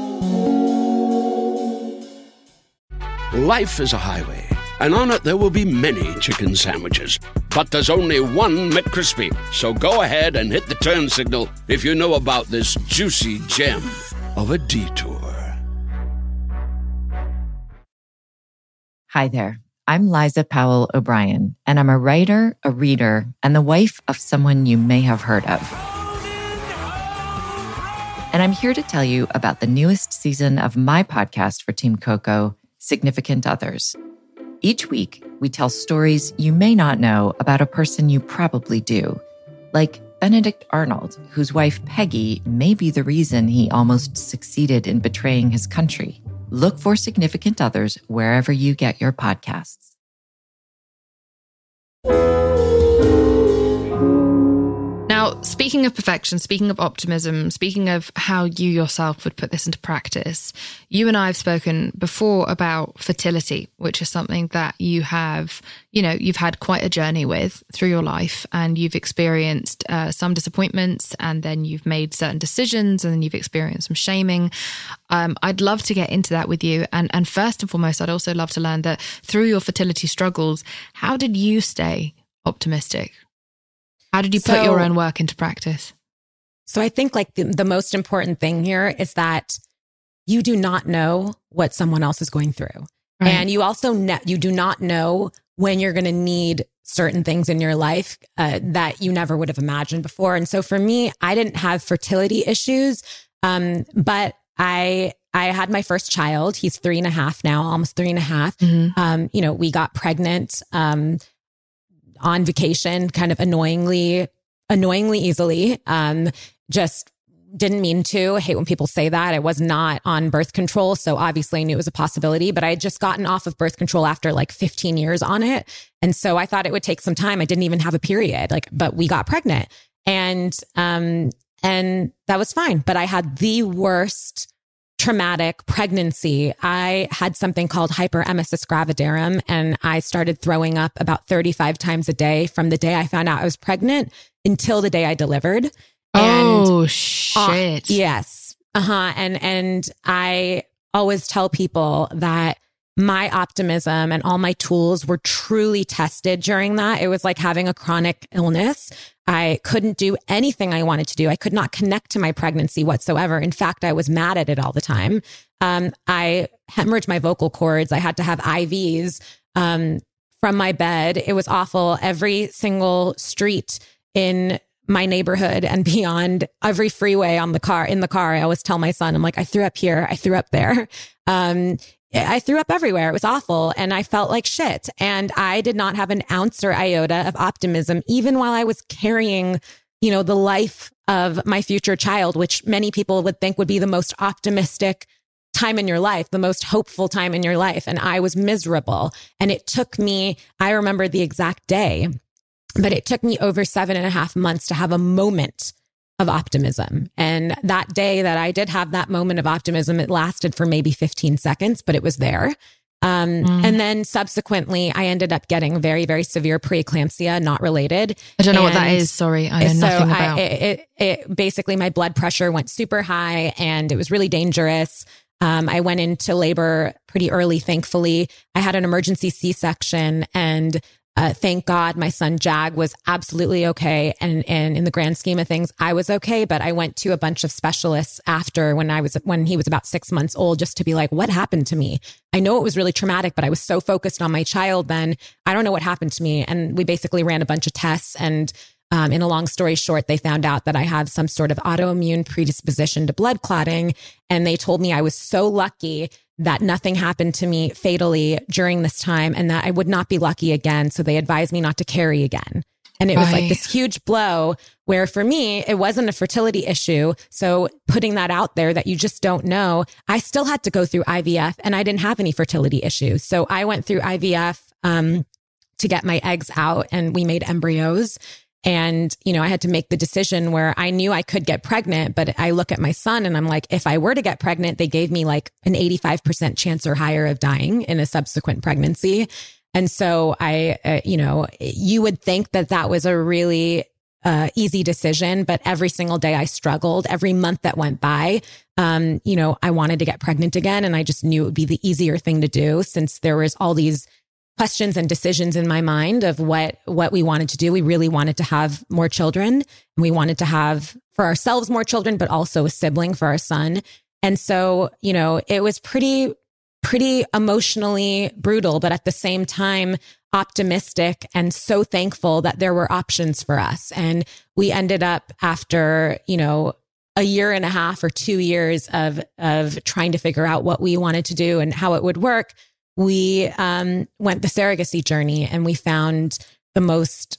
Life is a highway, and on it there will be many chicken sandwiches. But there's only one McCrispy. So go ahead and hit the turn signal if you know about this juicy gem of a detour. Hi there. I'm Liza Powell O'Brien, and I'm a writer, a reader, and the wife of someone you may have heard of. And I'm here to tell you about the newest season of my podcast for Team Coco, Significant Others. Each week, we tell stories you may not know about a person you probably do, like Benedict Arnold, whose wife Peggy may be the reason he almost succeeded in betraying his country. Look for Significant Others wherever you get your podcasts. Now, speaking of perfection, speaking of optimism, speaking of how you yourself would put this into practice, you and I have spoken before about fertility, which is something that you have, you've had quite a journey with through your life, and you've experienced some disappointments, and then you've made certain decisions, and then you've experienced some shaming. I'd love to get into that with you. And first and foremost, I'd also love to learn that through your fertility struggles, how did you stay optimistic? How did you put your own work into practice? So I think like the most important thing here is that you do not know what someone else is going through. Right. And you also, you do not know when you're going to need certain things in your life that you never would have imagined before. And so for me, I didn't have fertility issues, but I had my first child. He's 3.5 now, almost 3.5. Mm-hmm. We got pregnant, on vacation, kind of annoyingly easily. Just didn't mean to. I hate when people say that. I was not on birth control, so obviously I knew it was a possibility, but I had just gotten off of birth control after like 15 years on it. And so I thought it would take some time. I didn't even have a period, but we got pregnant, and that was fine. But I had the worst traumatic pregnancy. I had something called hyperemesis gravidarum, and I started throwing up about 35 times a day from the day I found out I was pregnant until the day I delivered. Shit. Yes. And I always tell people that my optimism and all my tools were truly tested during that. It was like having a chronic illness. I couldn't do anything I wanted to do. I could not connect to my pregnancy whatsoever. In fact, I was mad at it all the time. I hemorrhaged my vocal cords. I had to have IVs from my bed. It was awful. Every single street in my neighborhood and beyond, every freeway in the car, I always tell my son, I'm like, I threw up here. I threw up there. I threw up everywhere. It was awful. And I felt like shit. And I did not have an ounce or iota of optimism, even while I was carrying, the life of my future child, which many people would think would be the most optimistic time in your life, the most hopeful time in your life. And I was miserable. And it took me, I remember the exact day, but it took me over 7.5 months to have a moment of optimism. And that day that I did have that moment of optimism, it lasted for maybe 15 seconds, but it was there. And then subsequently, I ended up getting very, very severe preeclampsia, not related. I don't know what that is. Sorry. I know nothing about it. Basically, my blood pressure went super high and it was really dangerous. I went into labor pretty early, thankfully. I had an emergency C-section, and thank God my son Jag was absolutely okay. And in the grand scheme of things, I was okay. But I went to a bunch of specialists after when he was about 6 months old, just to be like, what happened to me? I know it was really traumatic, but I was so focused on my child then. I don't know what happened to me. And we basically ran a bunch of tests, and In a long story short, they found out that I have some sort of autoimmune predisposition to blood clotting. And they told me I was so lucky that nothing happened to me fatally during this time and that I would not be lucky again. So they advised me not to carry again. And it was like this huge blow where for me, it wasn't a fertility issue. So putting that out there that you just don't know, I still had to go through IVF and I didn't have any fertility issues. So I went through IVF to get my eggs out and we made embryos. And, you know, I had to make the decision where I knew I could get pregnant, but I look at my son and I'm like, if I were to get pregnant, they gave me like an 85% chance or higher of dying in a subsequent pregnancy. And so you would think that that was a really easy decision, but every single day I struggled. Every month that went by, I wanted to get pregnant again. And I just knew it would be the easier thing to do since there was all these questions and decisions in my mind of what we wanted to do. We really wanted to have more children and we wanted to have for ourselves more children, but also a sibling for our son. And so, it was pretty emotionally brutal, but at the same time, optimistic and so thankful that there were options for us. And we ended up after, a year and a half or 2 years of trying to figure out what we wanted to do and how it would work. We went the surrogacy journey and we found the most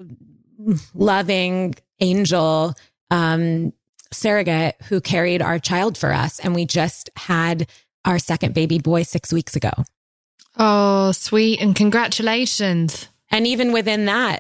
loving angel surrogate who carried our child for us. And we just had our second baby boy 6 weeks ago. Oh, sweet. And congratulations. And even within that,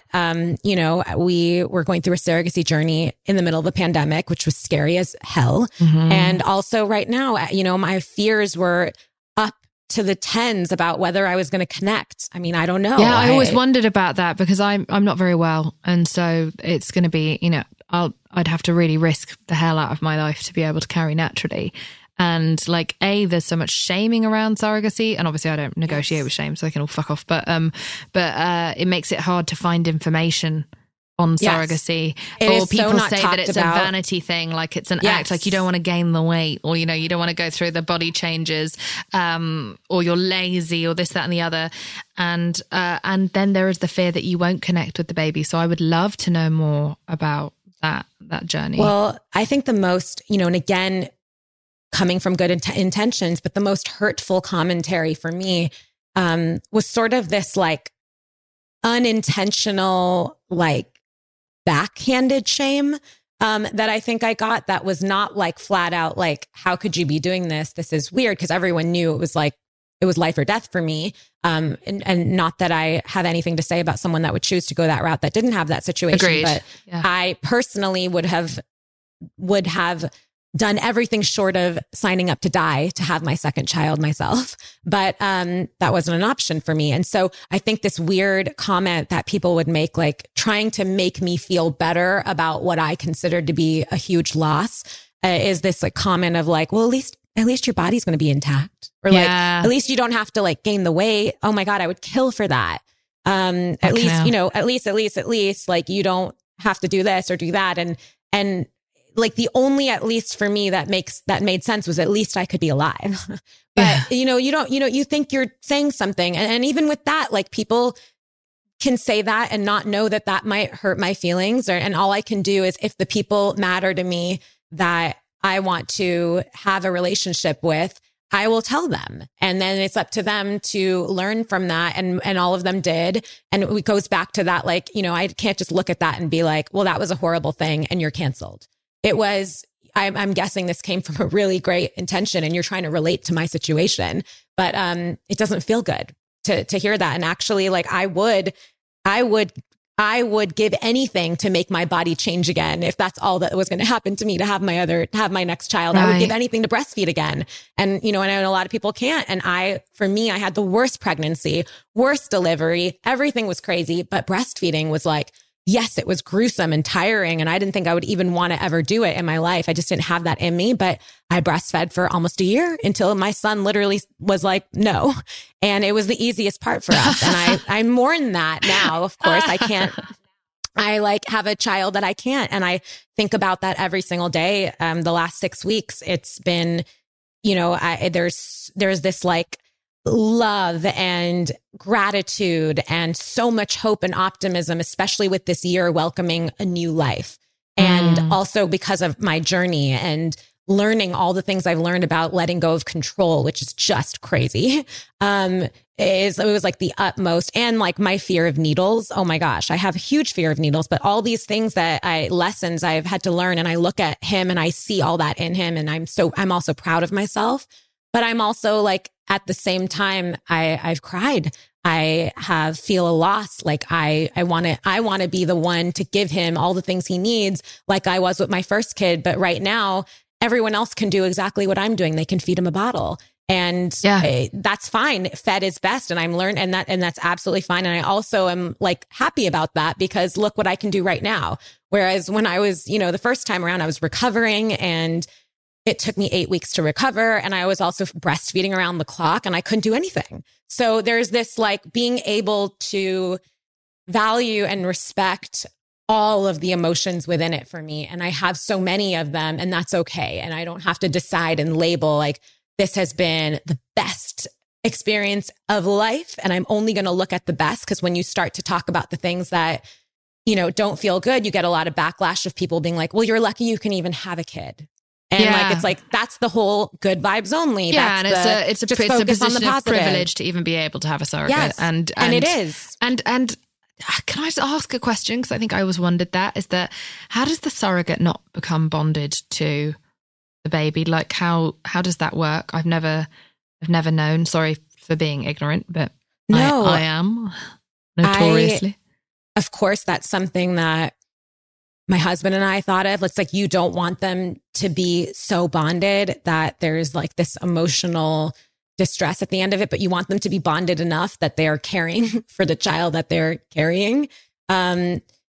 we were going through a surrogacy journey in the middle of a pandemic, which was scary as hell. Mm-hmm. And also right now, my fears were up to the tens about whether I was going to connect. I mean, I don't know. Yeah, I always wondered about that because I'm not very well. And so it's going to be, I'd have to really risk the hell out of my life to be able to carry naturally. And there's so much shaming around surrogacy, and obviously I don't negotiate with shame, so they can all fuck off. But it makes it hard to find information on surrogacy, or people say that it's a vanity thing, like it's an act, like you don't want to gain the weight, or you don't want to go through the body changes, or you're lazy, or this, that, and the other, and then there is the fear that you won't connect with the baby. So I would love to know more about that journey. Well, I think the most, and again, coming from good intentions, but the most hurtful commentary for me was sort of this unintentional, backhanded shame that I think I got that was not flat out how could you be doing this? This is weird, because everyone knew it was life or death for me. And not that I have anything to say about someone that would choose to go that route that didn't have that situation. Agreed. But yeah. I personally would have done everything short of signing up to die to have my second child myself. But that wasn't an option for me. And so I think this weird comment that people would make, trying to make me feel better about what I considered to be a huge loss, is this comment of well, at least your body's going to be intact. Or at least you don't have to gain the weight. Oh my God, I would kill for that. At least you don't have to do this or do that. And the only, at least for me, that made sense was at least I could be alive. But, you think you're saying something. And even with that, people can say that and not know that might hurt my feelings. And all I can do is, if the people matter to me that I want to have a relationship with, I will tell them. And then it's up to them to learn from that. And all of them did. And it goes back to that, I can't just look at that and be well, that was a horrible thing and you're canceled. It was, I'm guessing this came from a really great intention and you're trying to relate to my situation, but it doesn't feel good to hear that. And actually, I would give anything to make my body change again. If that's all that was going to happen to me to have my next child, right. I would give anything to breastfeed again. And, and I know a lot of people can't. And for me, I had the worst pregnancy, worst delivery. Everything was crazy, but breastfeeding was yes, it was gruesome and tiring. And I didn't think I would even want to ever do it in my life. I just didn't have that in me, but I breastfed for almost a year until my son literally was no. And it was the easiest part for us. And I mourn that now. Of course, I can't, I have a child that I can't. And I think about that every single day. The last 6 weeks, it's been, there's this love and gratitude and so much hope and optimism, especially with this year welcoming a new life. And also because of my journey and learning all the things I've learned about letting go of control, which is just crazy. It was like the utmost. And like my fear of needles. Oh my gosh, I have a huge fear of needles, but all these things lessons I've had to learn, and I look at him and I see all that in him. And I'm also proud of myself, but I'm also like, at the same time, I've cried. I feel a loss. Like I want to be the one to give him all the things he needs, like I was with my first kid. But right now, everyone else can do exactly what I'm doing. They can feed him a bottle, and that's fine. Fed is best. And I'm learned, and that's absolutely fine. And I also am like happy about that, because look what I can do right now. Whereas when I was, the first time around, I was recovering, and it took me 8 weeks to recover. And I was also breastfeeding around the clock, and I couldn't do anything. So there's this like being able to value and respect all of the emotions within it for me. And I have so many of them, and that's okay. And I don't have to decide and label like this has been the best experience of life, and I'm only going to look at the best. Because when you start to talk about the things that, don't feel good, you get a lot of backlash of people being like, well, you're lucky you can even have a kid. And like, it's like, that's the whole good vibes only. Yeah. That's and it's a position of privilege to even be able to have a surrogate. Yes, and it is. And can I just ask a question? Because I think I always wondered that, is that how does the surrogate not become bonded to the baby? Like how does that work? I've never known. Sorry for being ignorant, but no, I am notoriously. Of course, that's something that my husband and I thought of. It's like, you don't want them to be so bonded that there's like this emotional distress at the end of it, but you want them to be bonded enough that they're caring for the child that they're carrying. And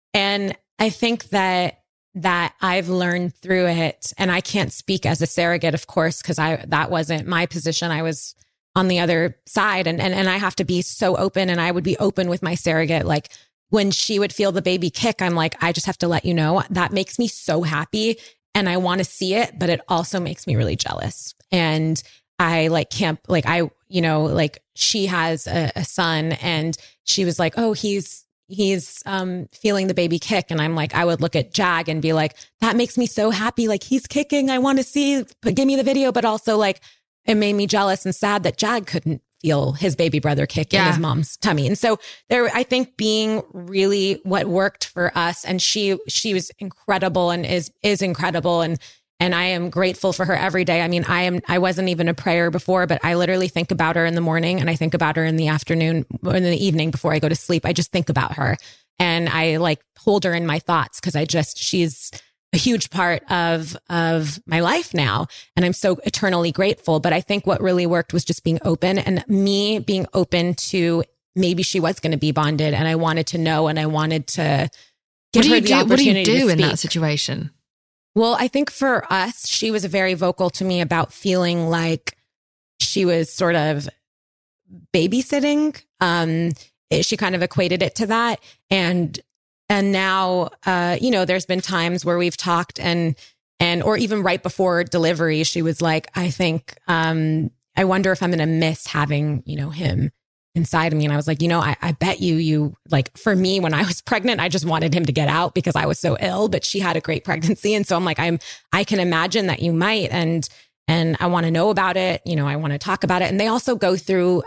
I think that I've learned through it, and I can't speak as a surrogate, of course, because that wasn't my position. I was on the other side, and I have to be so open, and I would be open with my surrogate. Like, when she would feel the baby kick, I'm like, I just have to let you know, that makes me so happy, and I want to see it, but it also makes me really jealous. And I like can't, like, she has a son, and she was like, oh, he's feeling the baby kick. And I'm like, I would look at Jag and be like, that makes me so happy. Like, he's kicking. I want to see, but give me the video. But also like, it made me jealous and sad that Jag couldn't feel his baby brother kick in his mom's tummy. And so I think being really what worked for us, and she was incredible and is incredible. And I am grateful for her every day. I mean, I wasn't even a prayer before, but I literally think about her in the morning, and I think about her in the afternoon or in the evening before I go to sleep. I just think about her, and I like hold her in my thoughts, because she's a huge part of my life now. And I'm so eternally grateful. But I think what really worked was just being open, and me being open to maybe she was going to be bonded, and I wanted to know, and I wanted to give her the opportunity to speak. What do you do in that situation? Well, I think for us, she was very vocal to me about feeling like she was sort of babysitting. She kind of equated it to that. And now, there's been times where we've talked or even right before delivery, she was like, I think, I wonder if I'm going to miss having, him inside of me. And I was like, I bet you like, for me, when I was pregnant, I just wanted him to get out because I was so ill, but she had a great pregnancy. And so I'm like, I can imagine that you might, and I want to know about it. I want to talk about it. And they also go through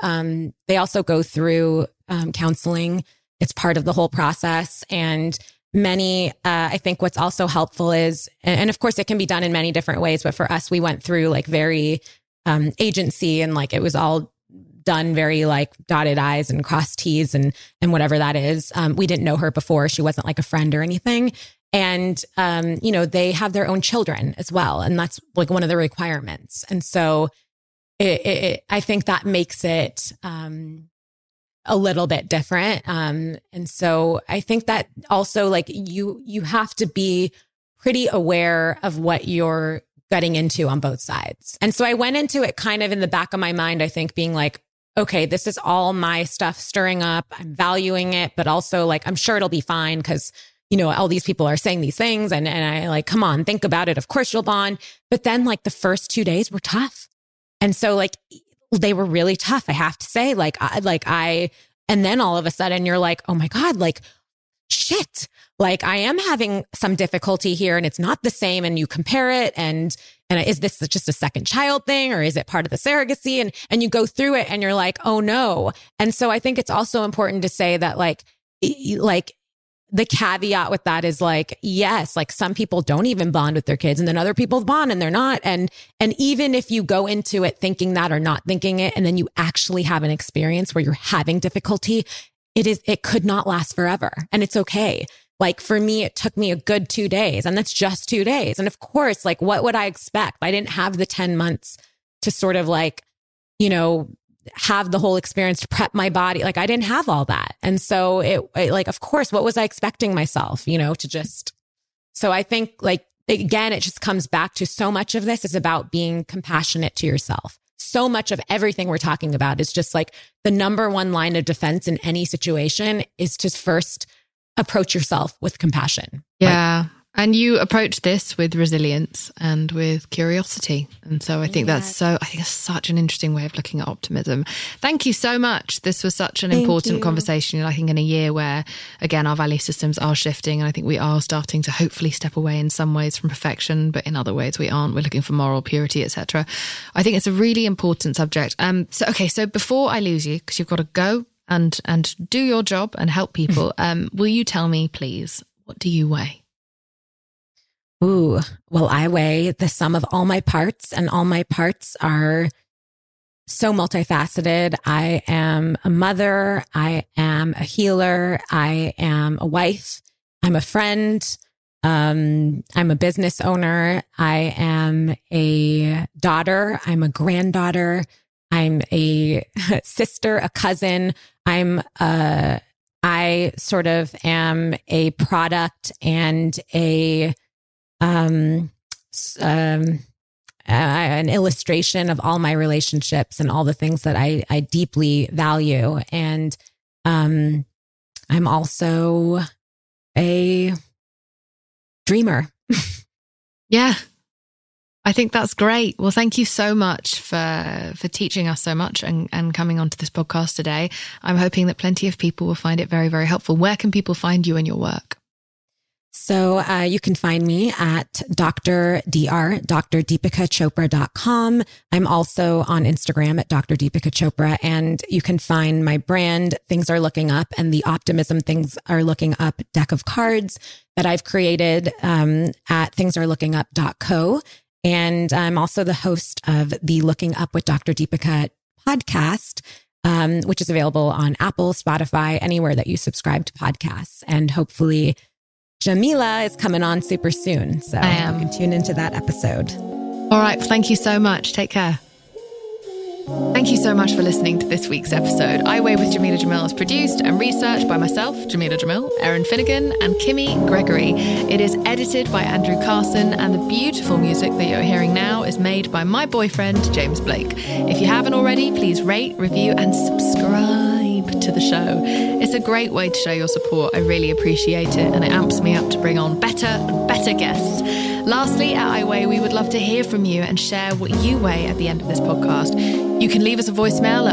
counseling. It's part of the whole process. And I think what's also helpful is, and of course it can be done in many different ways, but for us, we went through like very, agency, and like, it was all done very like dotted I's and crossed T's and whatever that is. We didn't know her before. She wasn't like a friend or anything. And, they have their own children as well. And that's like one of the requirements. And so I think that makes it, a little bit different. And so I think that also like you have to be pretty aware of what you're getting into on both sides. And so I went into it kind of in the back of my mind, I think, being like, okay, this is all my stuff stirring up. I'm valuing it, but also like, I'm sure it'll be fine because, all these people are saying these things, and I like, come on, think about it. Of course you'll bond. But then like the first 2 days were tough. And so like they were really tough. I have to say, and then all of a sudden you're like, oh my God, like, shit, like I am having some difficulty here and it's not the same. And you compare it and is this just a second child thing or is it part of the surrogacy? And you go through it and you're like, oh no. And so I think it's also important to say that like the caveat with that is like, yes, like some people don't even bond with their kids and then other people bond and they're not. And even if you go into it thinking that or not thinking it, and then you actually have an experience where you're having difficulty, it could not last forever. And it's okay. Like for me, it took me a good 2 days and that's just 2 days. And of course, like what would I expect? I didn't have the 10 months to sort of like, have the whole experience to prep my body. Like I didn't have all that. And so it like, of course, what was I expecting myself, so I think like, again, it just comes back to so much of this is about being compassionate to yourself. So much of everything we're talking about is just like the number one line of defense in any situation is to first approach yourself with compassion. Yeah. And you approach this with resilience and with curiosity. And so I think that's such an interesting way of looking at optimism. Thank you so much. This was such an important conversation. I think in a year where, again, our value systems are shifting. And I think we are starting to hopefully step away in some ways from perfection, but in other ways we aren't. We're looking for moral purity, etc. I think it's a really important subject. So before I lose you, because you've got to go and do your job and help people, will you tell me, please, what do you weigh? Ooh, well, I weigh the sum of all my parts, and all my parts are so multifaceted. I am a mother. I am a healer. I am a wife. I'm a friend. I'm a business owner. I am a daughter. I'm a granddaughter. I'm a sister, a cousin. I sort of am a product and an illustration of all my relationships and all the things that I deeply value. And I'm also a dreamer. Yeah. I think that's great. Well, thank you so much for teaching us so much and coming onto this podcast today. I'm hoping that plenty of people will find it very, very helpful. Where can people find you and your work? So you can find me at drdeepikachopra.com. I'm also on Instagram at Dr. Deepika Chopra, and you can find my brand, Things Are Looking Up, and the Optimism Things Are Looking Up deck of cards that I've created at thingsarelookingup.co. And I'm also the host of the Looking Up with Dr. Deepika podcast, which is available on Apple, Spotify, anywhere that you subscribe to podcasts. And hopefully Jamila is coming on super soon. So you can tune into that episode. All right. Thank you so much. Take care. Thank you so much for listening to this week's episode. I Weigh with Jamila Jamil is produced and researched by myself, Jamila Jamil, Erin Finnegan, and Kimmy Gregory. It is edited by Andrew Carson, and the beautiful music that you're hearing now is made by my boyfriend, James Blake. If you haven't already, please rate, review, and subscribe to the show. It's a great way to show your support. I really appreciate it, and it amps me up to bring on better and better guests. Lastly, at I Weigh, we would love to hear from you and share what you weigh at the end of this podcast. You can leave us a voicemail at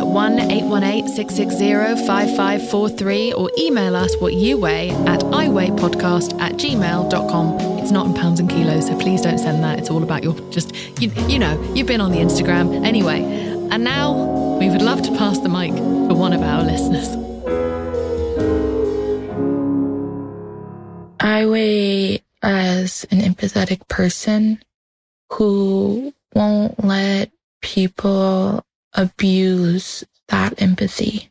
1-818-660-5543 or email us what you weigh at iweighpodcast@gmail.com. It's not in pounds and kilos, so please don't send that. It's all about your you've been on the Instagram. Anyway, and now we would love to pass the mic to one of our listeners. I weigh as an empathetic person who won't let people abuse that empathy.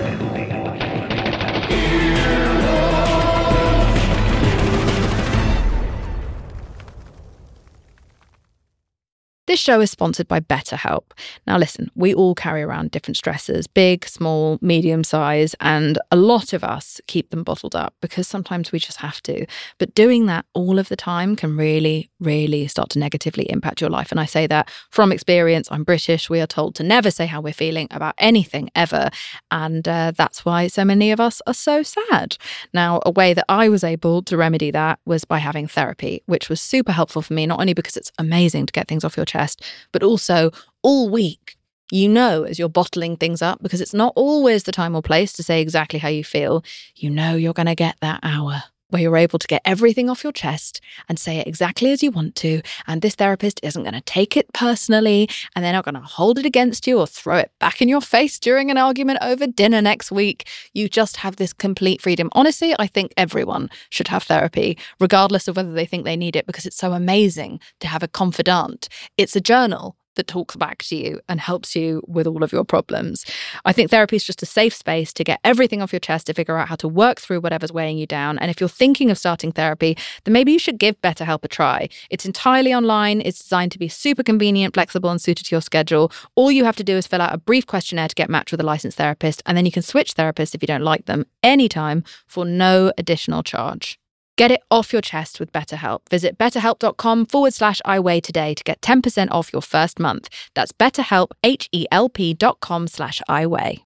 This show is sponsored by BetterHelp. Now listen, we all carry around different stressors, big, small, medium size, and a lot of us keep them bottled up because sometimes we just have to. But doing that all of the time can really, really start to negatively impact your life. And I say that from experience. I'm British. We are told to never say how we're feeling about anything ever. And that's why so many of us are so sad. Now, a way that I was able to remedy that was by having therapy, which was super helpful for me, not only because it's amazing to get things off your chest, but also all week You know, as you're bottling things up, because it's not always the time or place to say exactly how you feel, you know you're going to get that hour where you're able to get everything off your chest and say it exactly as you want to. And this therapist isn't going to take it personally, and they're not going to hold it against you or throw it back in your face during an argument over dinner next week. You just have this complete freedom. Honestly, I think everyone should have therapy, regardless of whether they think they need it, because it's so amazing to have a confidant. It's a journal that talks back to you and helps you with all of your problems. I think therapy is just a safe space to get everything off your chest, to figure out how to work through whatever's weighing you down. And if you're thinking of starting therapy, then maybe you should give BetterHelp a try. It's entirely online. It's designed to be super convenient, flexible, and suited to your schedule. All you have to do is fill out a brief questionnaire to get matched with a licensed therapist, and then you can switch therapists if you don't like them anytime for no additional charge. Get it off your chest with BetterHelp. Visit betterhelp.com/iweigh today to get 10% off your first month. That's BetterHelp, HELP.com/iweigh.